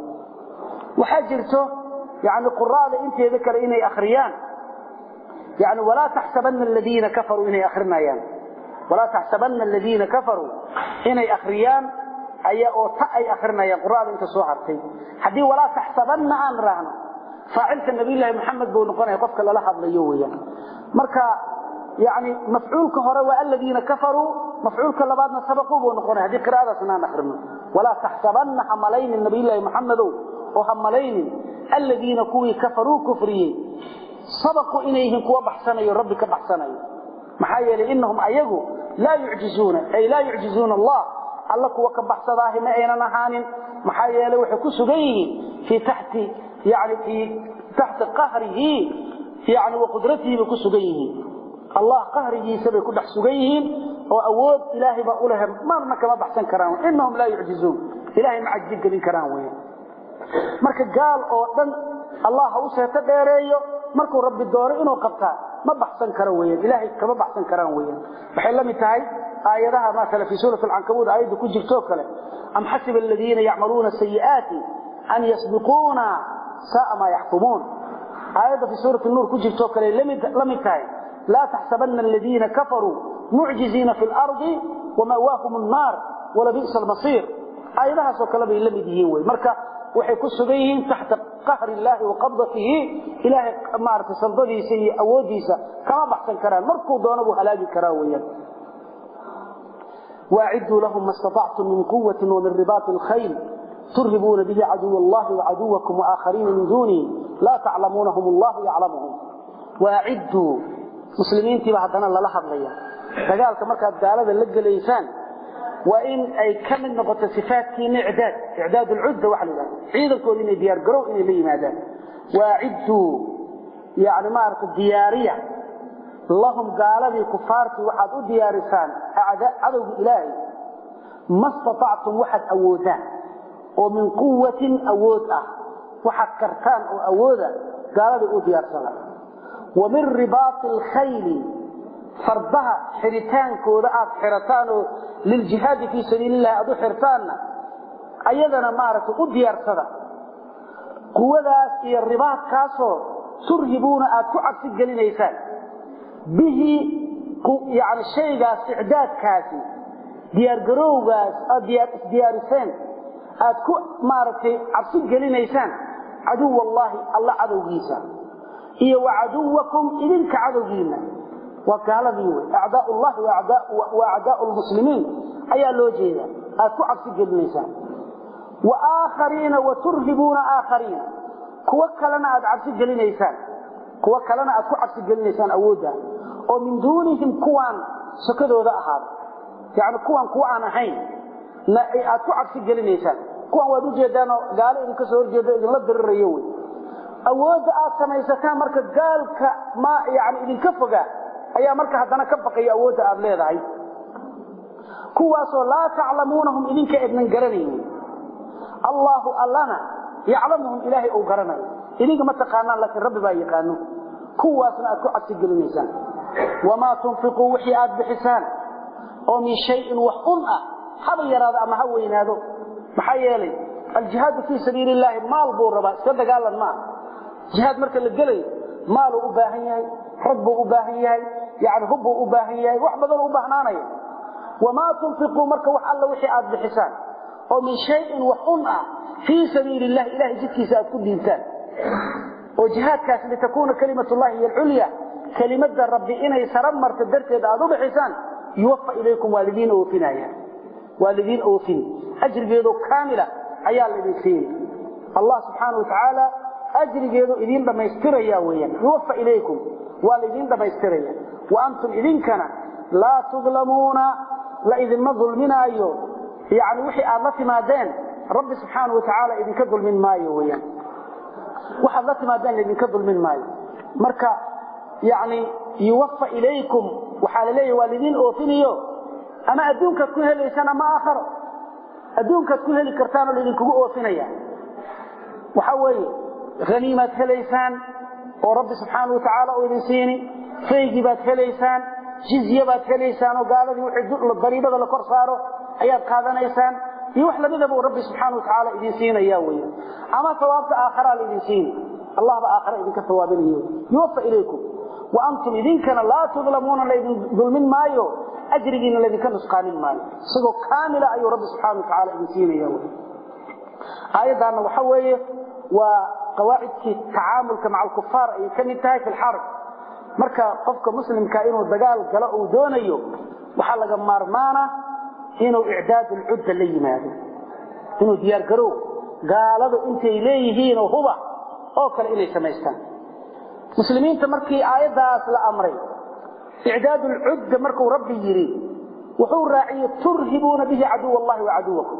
وحاجرته يعني قراء انت يذكر اني اخريان يعني ولا تحسبن الذين كفروا اني اخرنا يعني ولا تحسبن الذين كفروا اني اخريان أي أو تأي آخرنا يا قرآن أنت سوحرتي حدي ولا تحسبن أن رهنا فاعلت النبي الله محمد بن قرآن يقفك للحظ ليويا مركا يعني مفعولك هروا الذين كفروا مفعولك لبعضنا سبقوا بن قرآن هذه قراءة سنان آخرنا ولا تحسبن حملين النبي الله محمد وحملين الذين كوي كفروا كفرين سبقوا إليهم كوا بحسنا يا ربك بحسنا محايا لإنهم أيقوا لا يعجزون أي لا يعجزون الله الله كوا كبحصداه ما اينا نهانين maxaa yeelay waxay ku sugan yihiin fi tahti yaani fi tahta qahrihi yaani wa qudratihi ku sugan yihiin Allah qahrigiisa bay ku dhex sugan yihiin oo awood ilaahi ba u leh marna kama baxsan karaan innahum la yu'jizun ilaahi ma ajib galin karaan way marka gaal oo dhan Allah uu seeta dheereeyo markuu rabbi dooro inuu qabta ma baxsan karo way ilaahi kama baxsan karaan way waxay la mid tahay aayadaha mesela fi suurat al-ankabut aayadu ku jirto kale am hasib alladheena ya'maluna sayyi'ati an yasbiquna sa'a ma yahkumun aayada fi suurat an-nur ku jirto kale lamid lamid tahay la tahsabanna alladheena kafaru mu'jizina fil ardi wa ma'wahum an-nar wa la bi'sa al-masir aayadaha soo kale bay lamid yihiin way marka waxay ku sugan yihiin tahta qahri Ilaahi wa qabdatihi Ilaahi maarta saldadiisa iyo awoodiisa kama baxsan karaan markuu doono buu halaagi karaa weeyaan واعدوا لهم ما استطعتم من قوة ومن رباط الخيل ترهبون به عدو الله وعدوكم وآخرين من دونه لا تعلمونهم الله يعلمهم واعدوا مسلمين تبعدنا الله لحظ ليا فقال كمركة الدالة اللقى الإنسان وإن أي كم نقطة صفات كين إعداد إعداد العدة وحلوة عيد الكورين ديار قروا إني لي ماذا واعدوا يعني مارك الديارية اللهم قال لي كفارتي وحد ديارسان أعداء عدو إلهي ما استطعتم وحد أودان ومن قوة أودة وحد كرتان أو أودة قال لي ديارسان ومن رباط الخيل fardaha xiritaankooda aad xirataan oo lil jihaad fi sabilillah adu xirtaanna ayadana maaragtay u diyaarsada quwadaas iyo ribaadkaasoo turhibuuna aad ku cabsi gelinaysaan bihi yani shaygaas icdaadkaasi diyaargarowgaas aad diyaariseen aad ku maaragtay cabsi gelinaysaan caduw wallahi alla cadowgiisa iyo wa caduwakum idinka cadowgiina waa gaaladii wey acdaa'ullah wa acdaa'u lmuslimiin ayaa loo jeeda aad ku cabsi gelinaysaan wa aakhariina wa turhibuuna aakhariina kuwa kalena aad cabsi gelinaysaan kuwa kalena aad ku cabsi gelinaysaan awoodda oo min duunihim kuwaan sakadooda ahaada yani kuwaan kuwa aan ahayn aad ku cabsi gelinaysaan kuwaan waad u jeedaanoo gaalo idinka soo horjeedo idinla dirirayo wey awoodda aad samaysataan marka gaalka ma yani idinka fogaa ayaa marka haddana ka baqaya awoodda aad leedahay kuwaasoo laa taclamuunahum idinka idnan garanaynin allahu allana yaclamuhum ilaahay uu garanayo idinka ma taqaanaan laakiin rabbi baa yaqaano kuwaasna aad ku cabsi gelinaysaan wamaa tunfiquu wixii aad bixisaan oo min shayin wax un ah haba yaraado ama ha weynaado maxaa yeelay aljihaadu fii sabiili illaahi maal buu rabaa iska dagaalan maa jihaad marka la gelayo maaluu u baahan yahay rag buu u baahan yahay yani hub buu u baahan yahay wax badan u baahnaanaya wamaa tunfiquu marka wax alla wixii aad bixisaan oo min shayin wax un ah fii sabiili illahi ilahay jidkiisa aad ku dhiintaan oo jihaadkaas litakuuna kalimatullahi hiya alculya kelimada rabbi inay sara marto darteed aad u bixisaan yuwaffa ilaykum waalidiin oofinaya waalidiin oofin ajrigeedu kaamila ayaa la idin siinay allah subxaanahu watacaala ajrigeedu idin dhamaystiraya weeyaan yuwaffa ilaykum waalidiin dhamaystiraya wa antum idinkana laa tudlamuuna la idinma dulminaayo yani wixii aad la timaadeen rabbi subxaanahu watacaala idinka dulmin maayo weeyaan waxaad la timaadeen laidinka dulmin maayo marka yani yuwaffa ilaykum waxaa la leeyahay waalidiin oofinayo ama adduunkaad ku helaysaan ama aakharo adduunkaad ku heli kartaanoo laydinkugu oofinaya waxa weeye haniimaad helaysaan oo rabbi subxaanahu watacaala uu idin siini faygii baad helaysaan jizye baad helaysaan oo gaaladii wixii dariibada la kor saaro ayaad qaadanaysaan iyo wax lamidaba uu rabbi subxaanahu watacaala idin siinaya weeye ama sawaabta aakharaa la idin siini allah ba aakhara idinka sawaabinayo yuwaffa ilaykum wa antum idinkana laa tudlamuuna laydin dulmin maayo ajrigiina laydinka nusqaanin maayo isagoo kaamila ayuu rabbi subxaanahu watacaala idin siinaya wey aayaddaana waxa weeye waa qawaacidkii tacaamulka maca alkufaar ayay ka mid tahay fi lxarb marka qofka muslimka inuu dagaal galo uu doonayo waxaa laga maarmaana inuu icdaad ulcudda la yimaado inuu diyaar garow gaaladu intay leeyihiinoo huba oo kale inay samaystaan muslimiinta markii aayaddaas la amray icdaad ulcudda markuu rabbi yidhi wuxuu raaciyey turhibuuna bihi caduw allahi wa caduwakum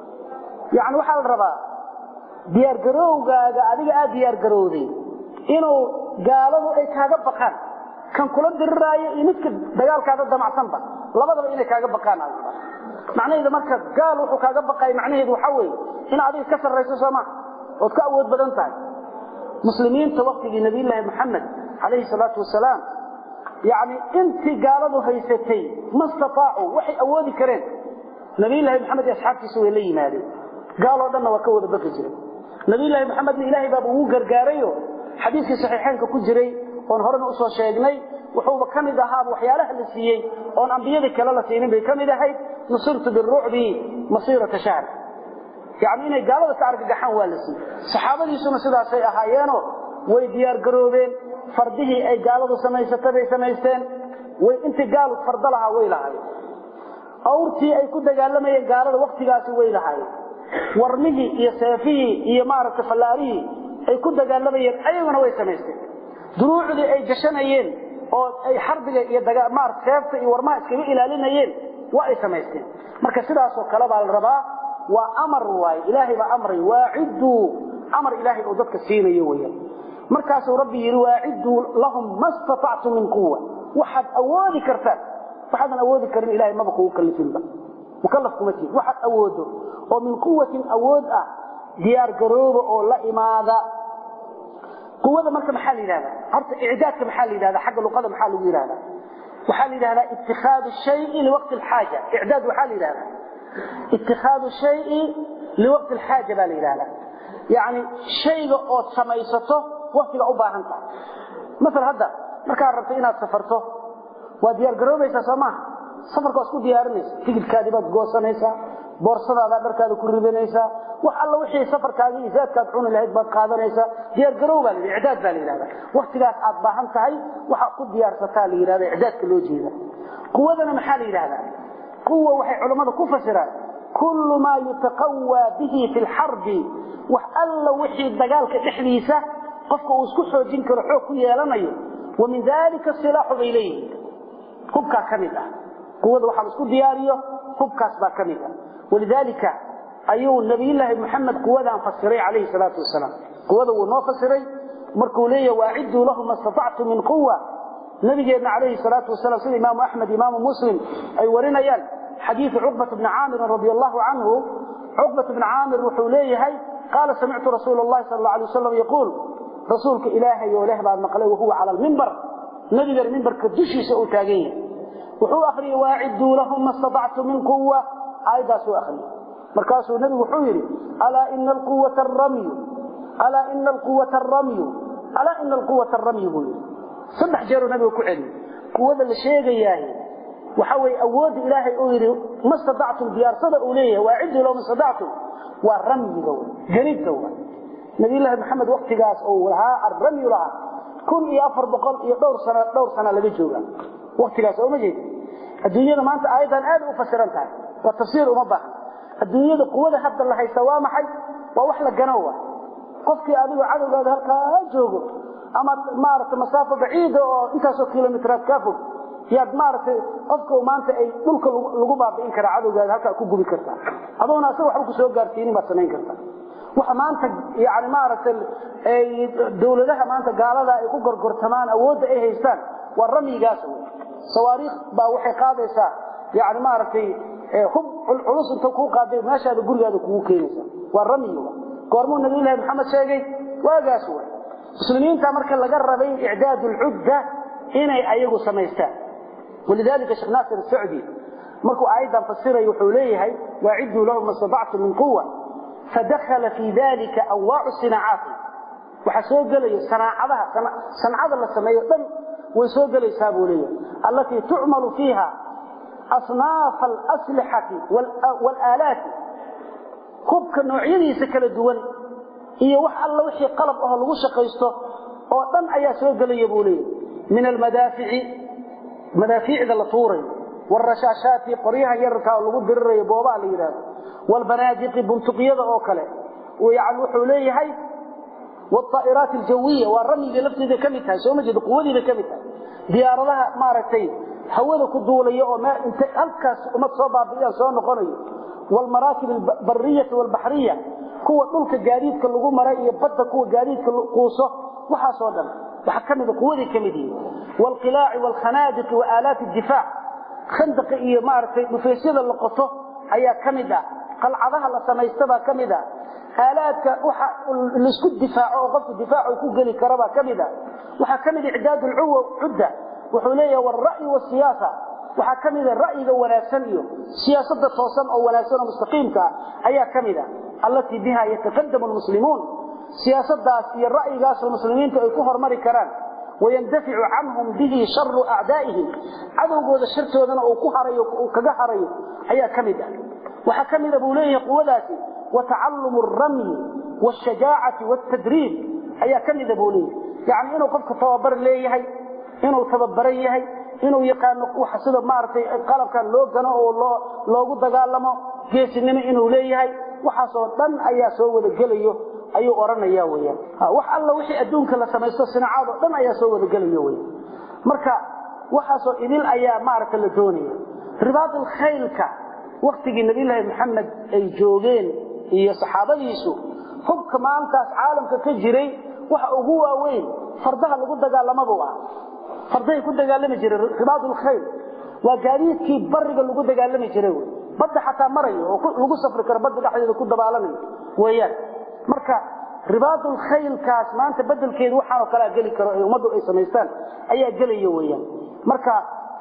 yani waxaa la rabaa diyaargarowgaaga adiga aad diyaargarowday inuu gaaladu ay kaaga baqaan kan kula diriraayo iyo midka dagaalkaada damacsanba labadaba inay kaaga baqaan macnaheedu marka gaal wuxuu kaaga baqay macnaheedu waxa weeye in adiga ka sarrayso sooma ood ka awood badan tahay muslimiinta waqtigii nabiyullaahi maxamed calayhi salaatu wasalaam yani intii gaaladu haysatay ma istataacu waxay awoodi kareen nabiyullaahi maxamed iyo asxaabtiisa way la yimaadeen gaaloo dhanna waa ka wada baqi jiray nabiyullaahi maxamedna ilaahay baaba ugu gargaarayo xadiiskii saxiixaynka ku jiray oon horena usoo sheegnay wuxuuba ka mid ahaaba waxyaalaha la siiyey oon ambiyadii kale la siinin bay ka mid ahayd nusirtu birucbi masiirata shahr yani inay gaalada ka argagaxaan waa la siiyey saxaabadiisuna sidaasay ahaayeenoo way diyaar garoobeen fardihii ay gaaladu samaysatay bay samaysteen way intii gaalu fardo lahaa way lahaayeen awrtii ay ku dagaalamayeen gaalada waktigaasi way lahaayeen warmihii iyo seefihii iyo maaragtay fallaarihii ay ku dagaalamayeen ayaguna way samaysteen duruucdii ay gashanayeen oo ay xarbiga iyo maaragtay seefta iyo warmaha iskaga ilaalinayeen waa ay samaysteen marka sidaasoo kale baa la rabaa waa amar waaye ilaahay baa amray waacidduu amar ilaahay oo dadka siinayo weeyaan markaasuu rabbi yidhi waacidduu lahum ma statactu min quwa waxaad awoodi kartaan waxaadan awoodi karin ilahay maba kugu kallifinba mukallaf kuma tihin waxaad awoodo oo min quwatin awood ah diyaar garooba oo la imaada quwada marka maxaa la yidhahdaa horta icdaadka maxaa la yidhahdaa xagga luqada maxaa lagu yidhahdaa وحال لهذا اتخاذ الشيء لوقت الحاجة إعداد وحال لهذا اتخاذ الشيء لوقت الحاجة بالإلالة يعني شيء أو سميسته وقت أباهنته مثل هذا مركان ربطينا سفرته وديار قروبيسا سماه سفرك اسكو ديارنيس تيجي كادبات غوسنيسا بورصدا دharkaada ku ridanaysa wax alla wixii safarkaaga isaadka cun lahayd baad qaadanaysa diyaar garowga i'daad baa leeyahay waqtigaas aad baahan tahay waxa ku diyaarsataa la yiraahdo i'daadka loo jeeda quwadana maxaa la yiraahdaa quwa waxay culimada ku fasiraan kullu ma yataqawwa bihi fil harb wax alla wixii dagaalka dhexdiisa qofka uu isku xoojin karo xoog ku yeelanayo wa min dhalika silahu ilayhi hubka kamida quwada waxa isku diyaariyo hubkaas baa kamida ولذلك أيو النبي الله محمد قوة فسري عليه الصلاة والسلام قوة ونو فسري مركولية وأعدوا لهم ما استطعتم من قوة نبينا عليه الصلاة والسلام سيد إمام أحمد إمام مسلم أي ورنا يال حديث عقبة بن عامر رضي الله عنه عقبة بن عامر وحوليه هاي قال سمعت رسول الله صلى الله عليه وسلم يقول رسولك إلهي وله بعد مقاله وهو على المنبر نبي المنبر كدشي سأتاقيه وحو أخري وأعدوا لهم ما استطعتم من قوة أيضا سوء أخري مركاسه النبي وحويري ألا إن القوة الرمي ألا إن القوة الرمي ألا إن القوة الرمي بويري صبح جيرو النبي وكعلي قوة الشيء إياهي وحوي أود إلهي أويري ما استطعتم ديار صدقوا ليه وأعدوا لو ما استطعتم والرمي دول جريد دول نبي الله محمد وقت قاس أولها الرمي لها كل يأفر بقل يدور سنة دور سنة لبيجوها وقت قاس أو مجيد الدنيا ما أنت أيضا آل أفسرنتها والتفسير ومبح الدنيا قوة حتى الله يسوى محي ووحلة جنوة قفكي أبيه عدو قال هلكا جوجو أما مارت مسافة بعيدة وإنت سو كيلومترات كافو يا مارت قفكو ما أنت أي ملك لجوبا بإنكر عدو قال هلكا كوجو بكرتا أظن أسوي حبك سو قارتيني ما سنين كرتا وحما أنت يعني مارت الدولة لها ما أنت قال لا يكون قرقرتمان أود إيه يستان والرمي جاسو صواريخ باوحي قادسة يعني مارتي هم العروس انت كو قادي ماشي هذا غريغا كو كينيسا والرمي قرمو النبي الله محمد شيغي واغاسو مسلمين تا marka laga rabay i'daad al-udda inay ayagu sameystaan ولذلك شيخ ناصر السعدي markuu aydan fasiray wuxuu leeyahay wa'idu lahum masabatu min quwwa fadakhala fi dhalika awwa'u sina'at waxa soo galay sanaacadaha sanaacada la sameeyo dhan way soo galaysaa buu leeyahay allati tu'malu fiha أصناف الأسلحة والآلات كبك نوعيدي سكال الدول هي وح الله وحي قلب أهل وشقيسته وطن أيا سوق لي يبولي من المدافع مدافع ذا الطوري والرشاشات قريها يركا ولغد الرئي بوضع ليراد والبنادق بنتقية أوكله ويعلو حوليه هاي والطائرات الجوية والرمي لنفسه ذا كمتها سوى مجد قوة ذا كمتها ديار لها مارتين hawada ku duulaya oo ma inta halkaas uma soo baabiyo soo noqonayo wal marakib al barriyah wal bahriyah kuwa dhulka gaadiidka lagu maray iyo badda kuwa gaadiidka quuso waxa soo dhan waxa kamida quwadii kamidii wal qilaa' wal khanadiq wa alat al difaa' khandaq iyo maartay dhufeysada la qoto ayaa kamida qalcadaha la sameystaba kamida aalaadka waxa la isku difaaco oo qofku difaacu ku gali karaba kamida waxa kamida i'daad al udda وحوليه والرأي والسياسة وحكمذا الرأي وناسن سياسة توسن أو وناسن مستقيمك أي كمذا التي بها يتقدم المسلمون سياسة هي الرأي قاس المسلمين كفر مركران ويندفع عنهم به شر أعدائهم عدو قوة الشرط وذن أو كهري وكجهري أي كمذا وحكمذا بوليه قوذاتي وتعلم الرمي والشجاعة والتدريب أي كمذا بوليه يعني إنه قد كتوابر ليه inuu tababaran yahay inuu yaqaan waxa sida maartay qalabkan loo gano oo loo loogu dagaalamo geesinimo inuu leeyahay waxa soo dhan ayaa soo wada galayo ayuu oranaya weeyaan wax alla wixii adduunka la sameeyo sinaacado dhan ayaa soo wada galayo weeyaan marka waxa soo idil ayaa maartay la doonaya ribaad al-khaylka waqtigii nabiga Muhammad ay joogeen iyo saxaabadiisu hubka maantaas caalamka ka jiray waxa ugu waaweyn fardaha lagu dagaalamado ah farday ku dagaalami jiray ribaadul khayl waa gaadiidkii bariga lagu dagaalami jiray badda xataa marayo oo lagu safri karo badda dhexdeeda ku dabaalanayo weeyaan marka ribaadul khayl kaas maanta bedelkeedu waxa kala gali karo ee ummadu ay sameystaan ayaa galayo weeyaan marka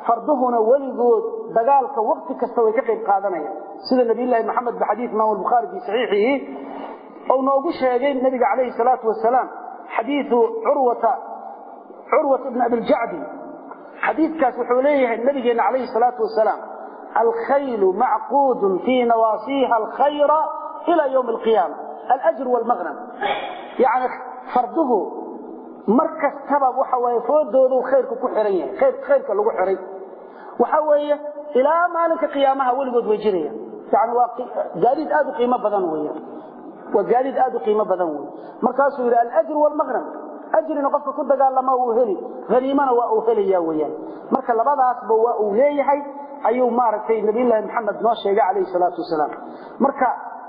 farduhuna waligood dagaalka waqti kasta way ka qayb qaadanayaan sida nabi ilaahi maxamed bi xadiis imaam al-bukhari bi sahihihi oo noogu sheegay nabiga kaleey salaatu wasalaam xadiisu urwata urwata ibn abi al-ja'di xadiiskaas wuxuu leeyahay nabigeena kaleey salaatu wasalaam al-khayl ma'qud fi nawasiha al-khayr ila yawm al-qiyamah al-ajr wal-maghnam yani farduhu markas sabab waxa way foodoodu khayrku ku xiran yahay khayr khayrka lagu xiray waxa weeye ila maalinka qiyaamaha waligood way jirayaan yani waa gaadid aad u qiimo badan weeyaan waa gaadid aad u qiimo badan weey markaas uu yiraahdo al-ajr wal-maghnam ajrina qofka ku dagaalama uu heli hariimana waa uu heliyaa weeyaan marka labadaas ba waa uu leeyahay ayuu maartay nabi ilaahi maxamed noo sheegay kaleey salaatu wasalaam marka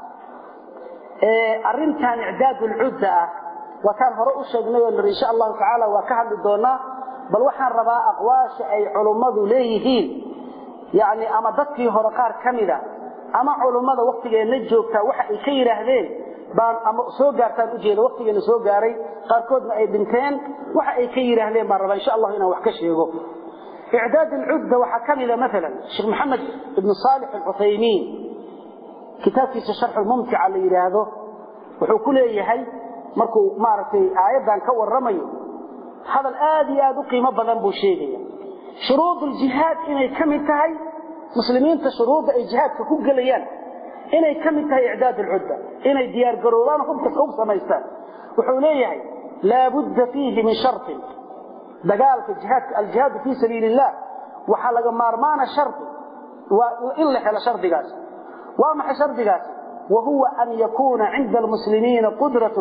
ee arintan i'daadul udda وكان هره u sheegnay oo in sha Allah ta'ala waa ka hadli doona bal waxaan rabaa aqwaasha ay culimadu leeyihiin yaani ama dadkii hore qaar kamida ama culimada waqtigeena joogta waxa ay ka yiraahdeen baan ama soo gaartaan u jeedo waqtigeena soo gaaray qaar koodna ay dhinteen waxa ay ka yiraahdeen baan rabaa in sha Allah inaan wax ka sheego i'daad al-udda waxa kamida midalan Sheikh Muhammad ibn Salih al-Uthaymeen kitabkiisa Sharh al-Mumti' ala yiraahdo wuxuu ku leeyahay markuu maartay aayadan ka waramayo hadal aad iyo aad u qiimo badan buu sheegay shuruudul jihaad inay kamid tahay muslimiinta shuruuda ay jihaadka ku galayaan inay kamid tahay i'daad al-udda inay diyaar garoobaan hubka u samaystaan wuxuu leeyahay la budda fihi min shart dagaalka jihaadka al-jihaad fi sabilillah waxa laga maarmaana shart wa in la helo shardigaas waa ma shardigaas وهو أن يكون عند المسلمين قدرة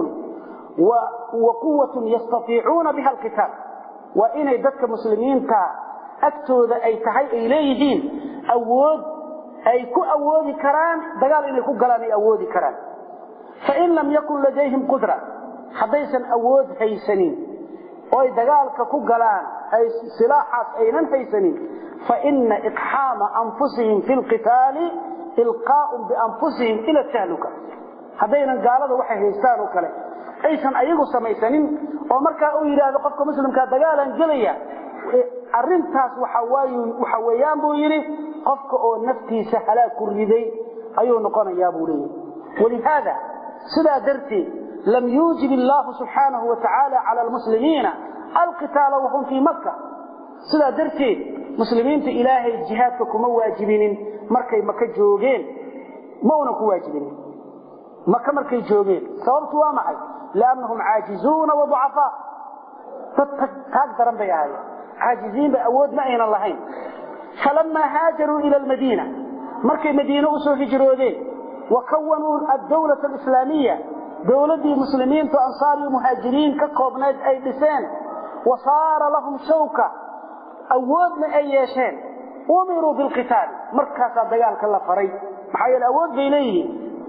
وقوة يستطيعون بها القتال وإن يدك مسلمين أكتوذ أي تحي إليهين أود أي كو أودي كران دقال إني كو قلاني أودي كران فإن لم يكن لديهم قدرة حديثا أود هيسنين وإي دقال كو قلان أي سلاحات أينن هيسنين فإن إقحام أنفسهم في القتال إلقاء بأنفسهم إلى التهلكة هذين قالوا وحي هيستان وكله أيسان أيقوا سميسانين ومركا أويرا قفك مسلم كدقالا جليا أرنتاس وحويان بويري قفك أو نفتي سهلا كردي أيو نقانا يا بولي ولهذا سلا درتي لم يوجب الله سبحانه وتعالى على المسلمين القتال وهم في مكة سلا درتي مسلمين في إلهي الجهاد كما واجبين markay maka joogeen ma una ku waajibin maka markay joogeen sababtu waa maxay laanahum aajizuna wa du'afa taqdaran bayay aajizin ba awood ma ayna lahayn falamma hajaru ila almadina markay madiina u soo hijroodeen wa kawanu ad-dawla al-islamiyya dawladii muslimiinta ansaari muhaajiriin ka koobnayd ay dhiseen wa saara lahum shawka awood ma ay yeesheen أمروا بالقتال مركز الدجال كلا فري محايا الأود بينيه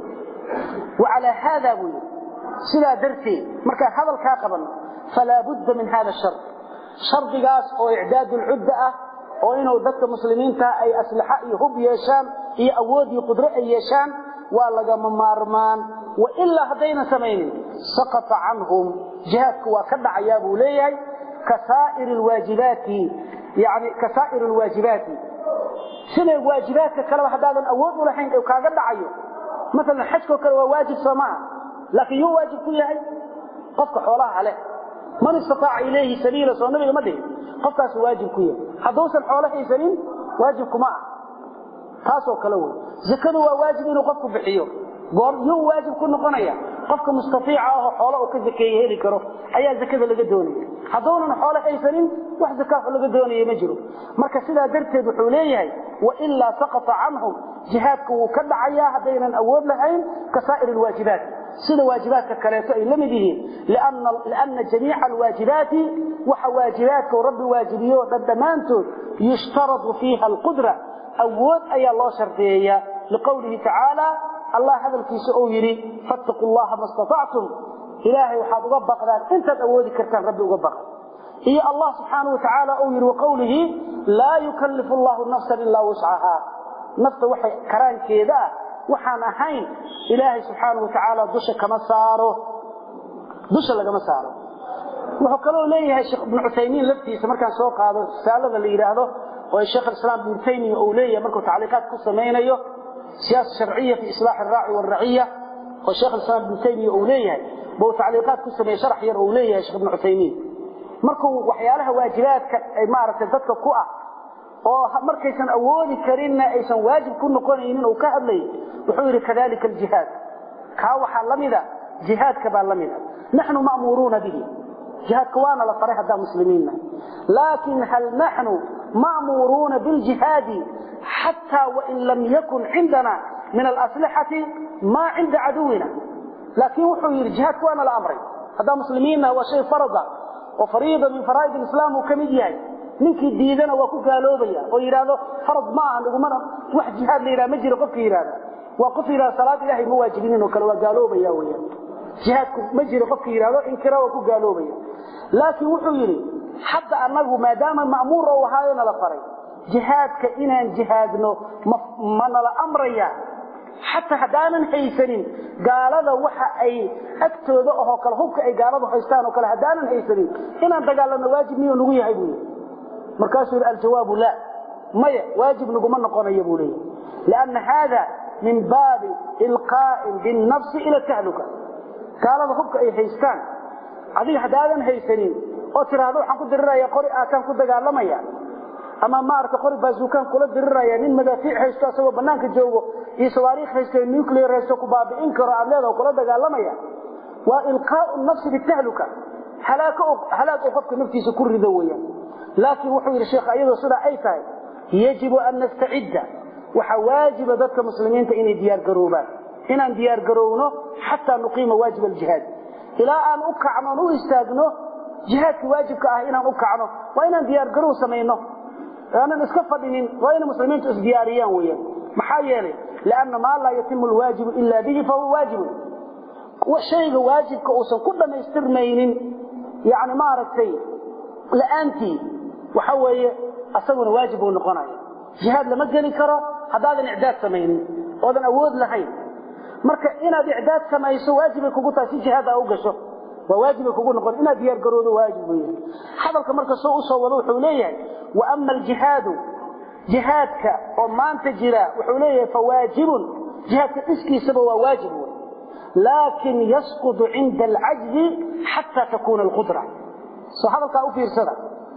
وعلى هذا بني سلا درتي مركز هذا الكاقبا فلا بد من هذا الشرط شرط قاس أو إعداد العدة أو إنه ذات مسلمين تا أي أسلحة يهب يشان هي أود يقدر يشان ولا ممارمان وإلا هدينا سمين سقط عنهم جهات وكذا عيابه ليه كسائر الواجبات يعني كسائر الواجبات سنة الواجبات كلا واحد هذا الأول ولا حين كاجد عيو مثلا الحج كلا واجب سماع لكن هو واجب كله قفك حولها عليه من استطاع إليه سبيلا سوى النبي مده قفك واجب كله حدوث حوله سبيل واجب كما تاسو كلوه زكاه واجب إنه قفك بحيو قال يو واجب كل قنية قفك مستطيع حوله وكذكيه هلي كروف أي زكاه اللي قدوني حضونا حوله أي سنين واحد زكاه اللي قدوني يمجروا مركز سلا درته بحوليه وإلا سقط عنهم جهادك وكدعيا هدينا أول لهين كسائر الواجبات سلا واجبات كاليتين لم يدهين لأن, لأن جميع الواجبات وحواجباتك ورب واجبيه ضدمانته يشترط فيها القدرة أول أي الله شرطيه لقوله تعالى الله هذا الكيس أويري فاتقوا الله ما استطعتم إلهي وحاب أغبق ذلك انت تأودي كرتان ربي أغبق هي الله سبحانه وتعالى أويري وقوله لا يكلف الله نفسا إلا وسعها نفس وحي كران كذا وحانا حين إلهي سبحانه وتعالى دوش كما ساره دوش لكما ساره وحكالوا ليه الشيخ ابن عثيمين لفتي سمر كان سوق هذا السالة اللي يراهده والشيخ الإسلام ابن تيمية أولية مركو تعليقات قصة مينيو سياسة شرعية في إصلاح الراعي والرعية والشيخ الإسلام ابن تيمية أولية بو تعليقات قصة مي شرح ير أولية يا شيخ ابن عثيمين مركو وحيالها واجبات مارة الددك القوة ومركيسا أولي كرينا أيسا واجب كل نقونين وكهد لي وحير كذلك الجهاد كاوحا لمدة جهاد كبال لمدة نحن مأمورون به جهاد كوانا لطريحة دا مسلمين لكن هل نحن مأمورون بالجهاد حتى وإن لم يكن عندنا من الأسلحة ما عند عدونا لكن وحير جهاد كوانا لأمر هذا مسلمين هو شيء فرضا وفريضة من فرائض الإسلام وكمدياي ninkii diidana waa ku gaaloobaya oo yiraahdo farad ma aan ugu mana wax jihaad leeyahay ma jiro qofkii yiraahdo waa qof yiraahdo salaad ilaahay ma waajibin inuu kala waa gaaloobaya weeyaan jihaadku ma jiro qofkii yiraahdo in kira waa ku gaaloobaya laakiin wuxuu yiri hadda anagu maadaama ma'muur oo hayna la faray jihaadka inaan jihaadno mana la amraya حتى هدانا حيسنين قال هذا وحا أي أكتوذ أهو كالهوك أي قال هذا حيستان وكال هدانا حيسنين إنا أنت قال لنا واجب ميو نغيه يبولي مركاسو الجواب لا ما واجب نقوم نقوم يبولي لأن هذا من باب إلقاء بالنفس إلى التهلكة قال هذا هوك أي حيستان عدي هدانا حيسنين أترى هذا حنكو درر يا قرئ كان كنت قال لما يعني أما ما أردت قرب بازوكان كل الدرية من مدافع حيث سوى بنانك الجو يسواريخ حيث النيوكلير حيث كباب إنكر عملها وكل هذا قال لما يعني وإلقاء النفس بالتهلكة هلاك هلاك أخذك نفتي سكر ذويا لكن وحوي الشيخ أيضا صدع أي فاي يجب أن نستعد وحواجب ذاتك مسلمين إن ديار قروبان إن ديار قرونه حتى نقيم واجب الجهاد إلى أن أكعنه ويستاقنه جهادك واجبك إن أكعنه وإن ديار قرو سمينه أنا نسكف بين وين مسلمين تسدياريان ويا محايله لأن ما لا يتم الواجب إلا به فهو واجب والشيء واجب كأوسن كل ما يسترمين يعني ما رتي لأنتي وحوي أصور واجب ونقنع جهاد لما جاني كرا هذا إعداد سمين وهذا أود لحين مركا إنا بإعداد سمين واجب كقطع في جهاد أو قشة وواجب يكون نقول إنا ديار قرود واجب هذا كمركز سوء صوّلوه حوليه وأما الجهاد جهادك وما أنت جراء وحوليه فواجب جهادك إسكي سبوا واجب لكن يسقط عند العجز حتى تكون القدرة صحابة كأوفير سنة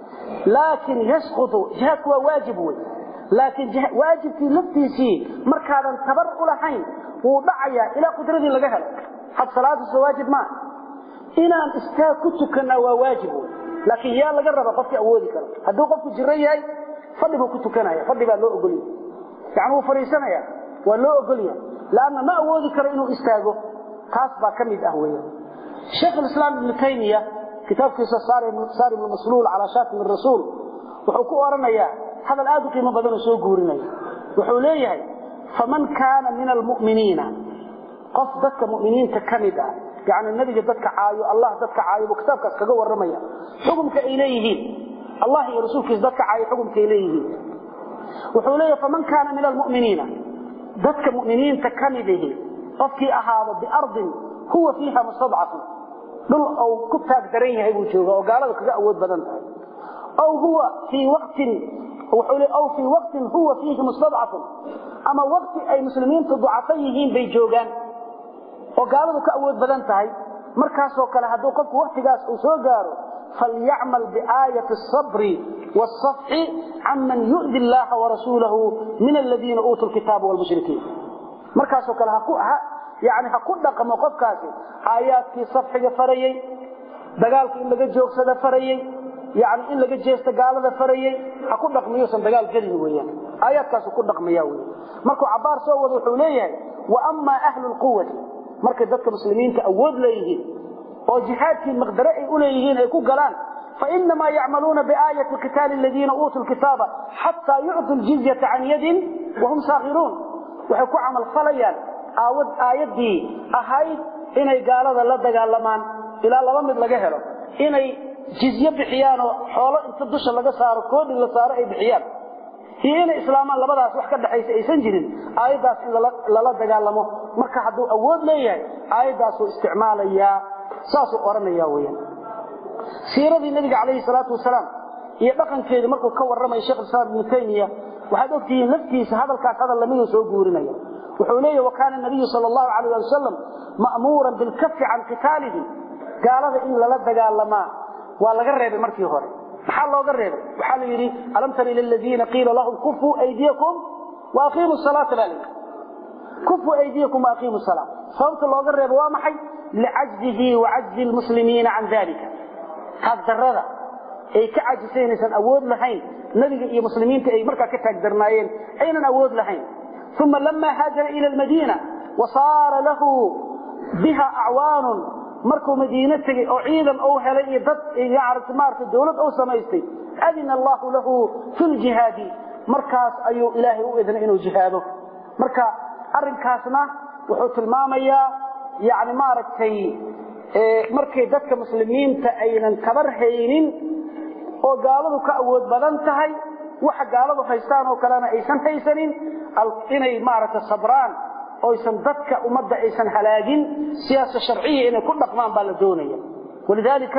لكن يسقط جهادك واجب لكن واجب في لفتيسي مركزا تبرق لحين وضعي إلى قدرة لقهل حتى صلاة الواجب معه inaan istaa ku tukana waa waajib laakiin yaa laga raba qofkii awoodi karo haduu qofku jireeyay fadhi buu ku tukanaya fadhi baa loo ogol yahay yaani uu fariisanaya waa loo ogol yahay laana ma awoodi karo inuu istaago taas baa kamid ah weeyaan Sheikh al-Islam Ibn Taymiyyah kitabkiisa Saari Saari al-Maslul ala Shatim ar-Rasul wuxuu ku oranayaa hadal aad u qiimo badan soo guurinaya wuxuu leeyahay faman kana min al-mu'minina qof dadka mu'miniinta kamid ah يعني النبي جدك عايو الله جدك عايو وكتابك كجا ورميا حكمك إليه الله يرسولك جدك عايو حكمك إليه وحوليه فمن كان من المؤمنين جدك مؤمنين تكمله قفكي أهاب بأرض هو فيها مستضعف دل أو كتاب دريه يقول وقال لك أود بدن أو هو في وقت وحوليه أو في وقت هو فيه مستضعف أما وقت أي مسلمين تضعفيهم بيجوجان وقالوا كأود بدن تاي مركز وكله هذو قف وقت جاس وسوجاره فليعمل بآية الصبر والصفح عمن يؤذي الله ورسوله من الذين أوتوا الكتاب والمشركين مركز وكله هكوها يعني هكون رقم وقف كاسي آيات في صفح فريي دجالك إن لقى جوك سد فريي يعني إن لقى جيست قال ذا فريي هكون رقم يوسف دجال جري وياه آيات كاس هكون رقم ياوي مركو عبار سوى وحوليه وأما أهل القوة markay dadka muslimiinta awood leeyihiin oo jihaadkii maqdara ay u leeyihiin ay ku galaan fa inma ya'maluna bi ayati qital alladheena utul kitaba hatta yu'tu aljizyata an yadin wa hum saghirun waxa ku amal falayaan aawad aayadii ahayd inay gaalada la dagaalamaan ila laba mid laga helo inay jizya bixiyaan oo xoolo inta dusha laga saaro koodi la saaro ay bixiyaan هنا إسلام الله بدأ سوح كده حيث أيسن جرين أيضا للا دجالمه مركح حدو أود ليه أيضا سو استعمال يا ساسو قرن يا ويا سيرة النبي عليه الصلاة والسلام iyo dhaqankeeda markuu ka waramay Sheikh Islam Ibn Taymiyyah waxaad ogtihiin laftiisa hadalkaas hadal lamid soo guurinaya wuxuu leeyahay wakaana nabiga sallallahu alayhi wasallam ma'muuran bil kaff an qitalihi gaalada in lala dagaalama waa laga reebay markii hore maxaa looga reebay waxa la yiri alam tara lil ladina qila lahum kufu aydiyakum wa aqimus salata alaykum kufu aydiyakum wa aqimus salata sababta looga reebay waa maxay li'ajzihi wa 'ajzi al muslimin an dhalika hadarada ay ka cajisaynaysan awood lahayn nabiga iyo muslimiinta ay markaa ka taagdarnaayeen aynan awood lahayn ثم لما هاجر إلى المدينة وصار له بها أعوان مركو مدينة أو عيدا أو هلئي ضد يعرف مارت الدولة أو سميستي أذن الله له في الجهاد مركز أيو إلهي وإذن إنه جهاده مركز أرنكاسنا وحوت المامية يعني مارتي مركز ذاتك مسلمين تأينا كبرهين وقالوا كأود بدنتهي waxa gaaladu haystaan oo kalena aysan haysanin inay maarata sabraan oo aysan dadka umada aysan halaagin siyaasad sharciye inay ku dhaqmaan baa la doonaya walidalika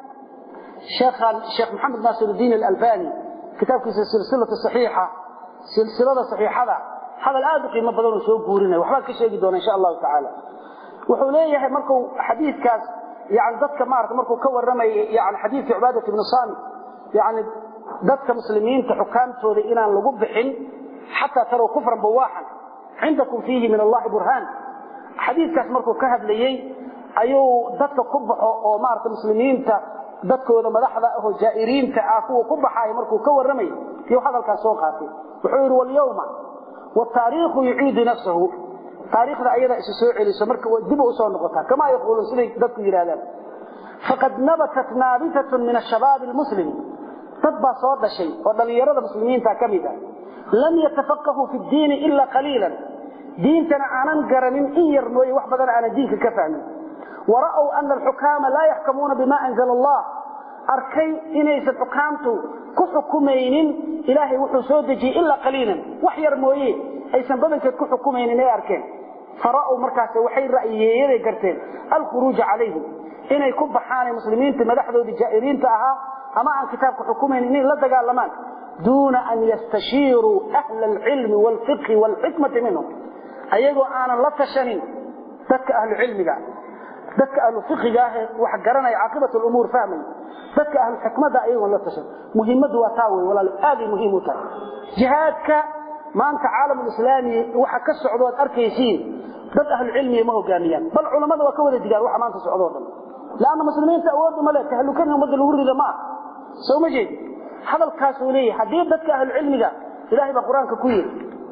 sheekh sheekh Muhammad Nasiruddin Al-Albani kitabkiisa silsilada saxiixa silsilada saxiixada hadal aad u qiimo badan oo soo guurinay waxba ka sheegi doona insha Allah ta'ala wuxuu leeyahay markuu xadiiskaas yaani dadka maarata markuu ka waramay yaani xadiiska Ubaadah ibn Sami yaani dadka muslimiinta xukaamtooda inaan lagu bixin hatta taro kufran bawaahan عندكم فيه من الله برهان حديثkaas markuu ka hadlayay ayuu dadka ku baxo oo maarta muslimiinta dadkooda madaxda ah jaa'iriinta ah kuwa ku baxay markuu ka waramay iyo hadalkaas soo qaatay wuxuu yiri wal yawma wa taariikhu yu'iidu nafsuhu taariikhda ayada isu soo celiso marka dib u soo noqota kama yaqoolun sidii dadku yiraahdaan faqad nabatat nabitatun min ash-shabab al-muslim تبا صوت شيء ودليرة المسلمين تكمدا لم يتفقهوا في الدين إلا قليلا دين تنعانا قرنين إير نوي وحبدا على دينك كفاني ورأوا أن الحكام لا يحكمون بما أنزل الله أركي إنيس الحكامته كحكمين إلهي وحسودجي إلا قليلا وحير نوي أي سنببك كحكمين إلهي أركين فرأوا مركز وحي رأيي قرتين الخروج عليهم إنه يكب حاني مسلمين تمدحذوا بجائرين تأها أما عن كتاب حكومين إنه لا دقالمان دون أن يستشيروا أهل العلم والفقه والحكمة منهم أيضا أنا لا تشنين دك أهل العلم قاعد دك أهل الفقه قاعد وحقرنا عاقبة الأمور فاهمين دك أهل الحكمة أيضا لا تشن مهمة وتاوي ولا هذه مهمة جهادك ما أنت عالم الإسلامي وحك السعودات أركيسين دك أهل العلم ما هو قانيان بل علماء وكود الدقال وحما أنت سعودات لأن المسلمين تأودوا ملاك هلو كانوا مدى الورد معه سو ما جيد هذا الكاسولي حديث ذاتك أهل العلم ذا إلهي بقرآن كوير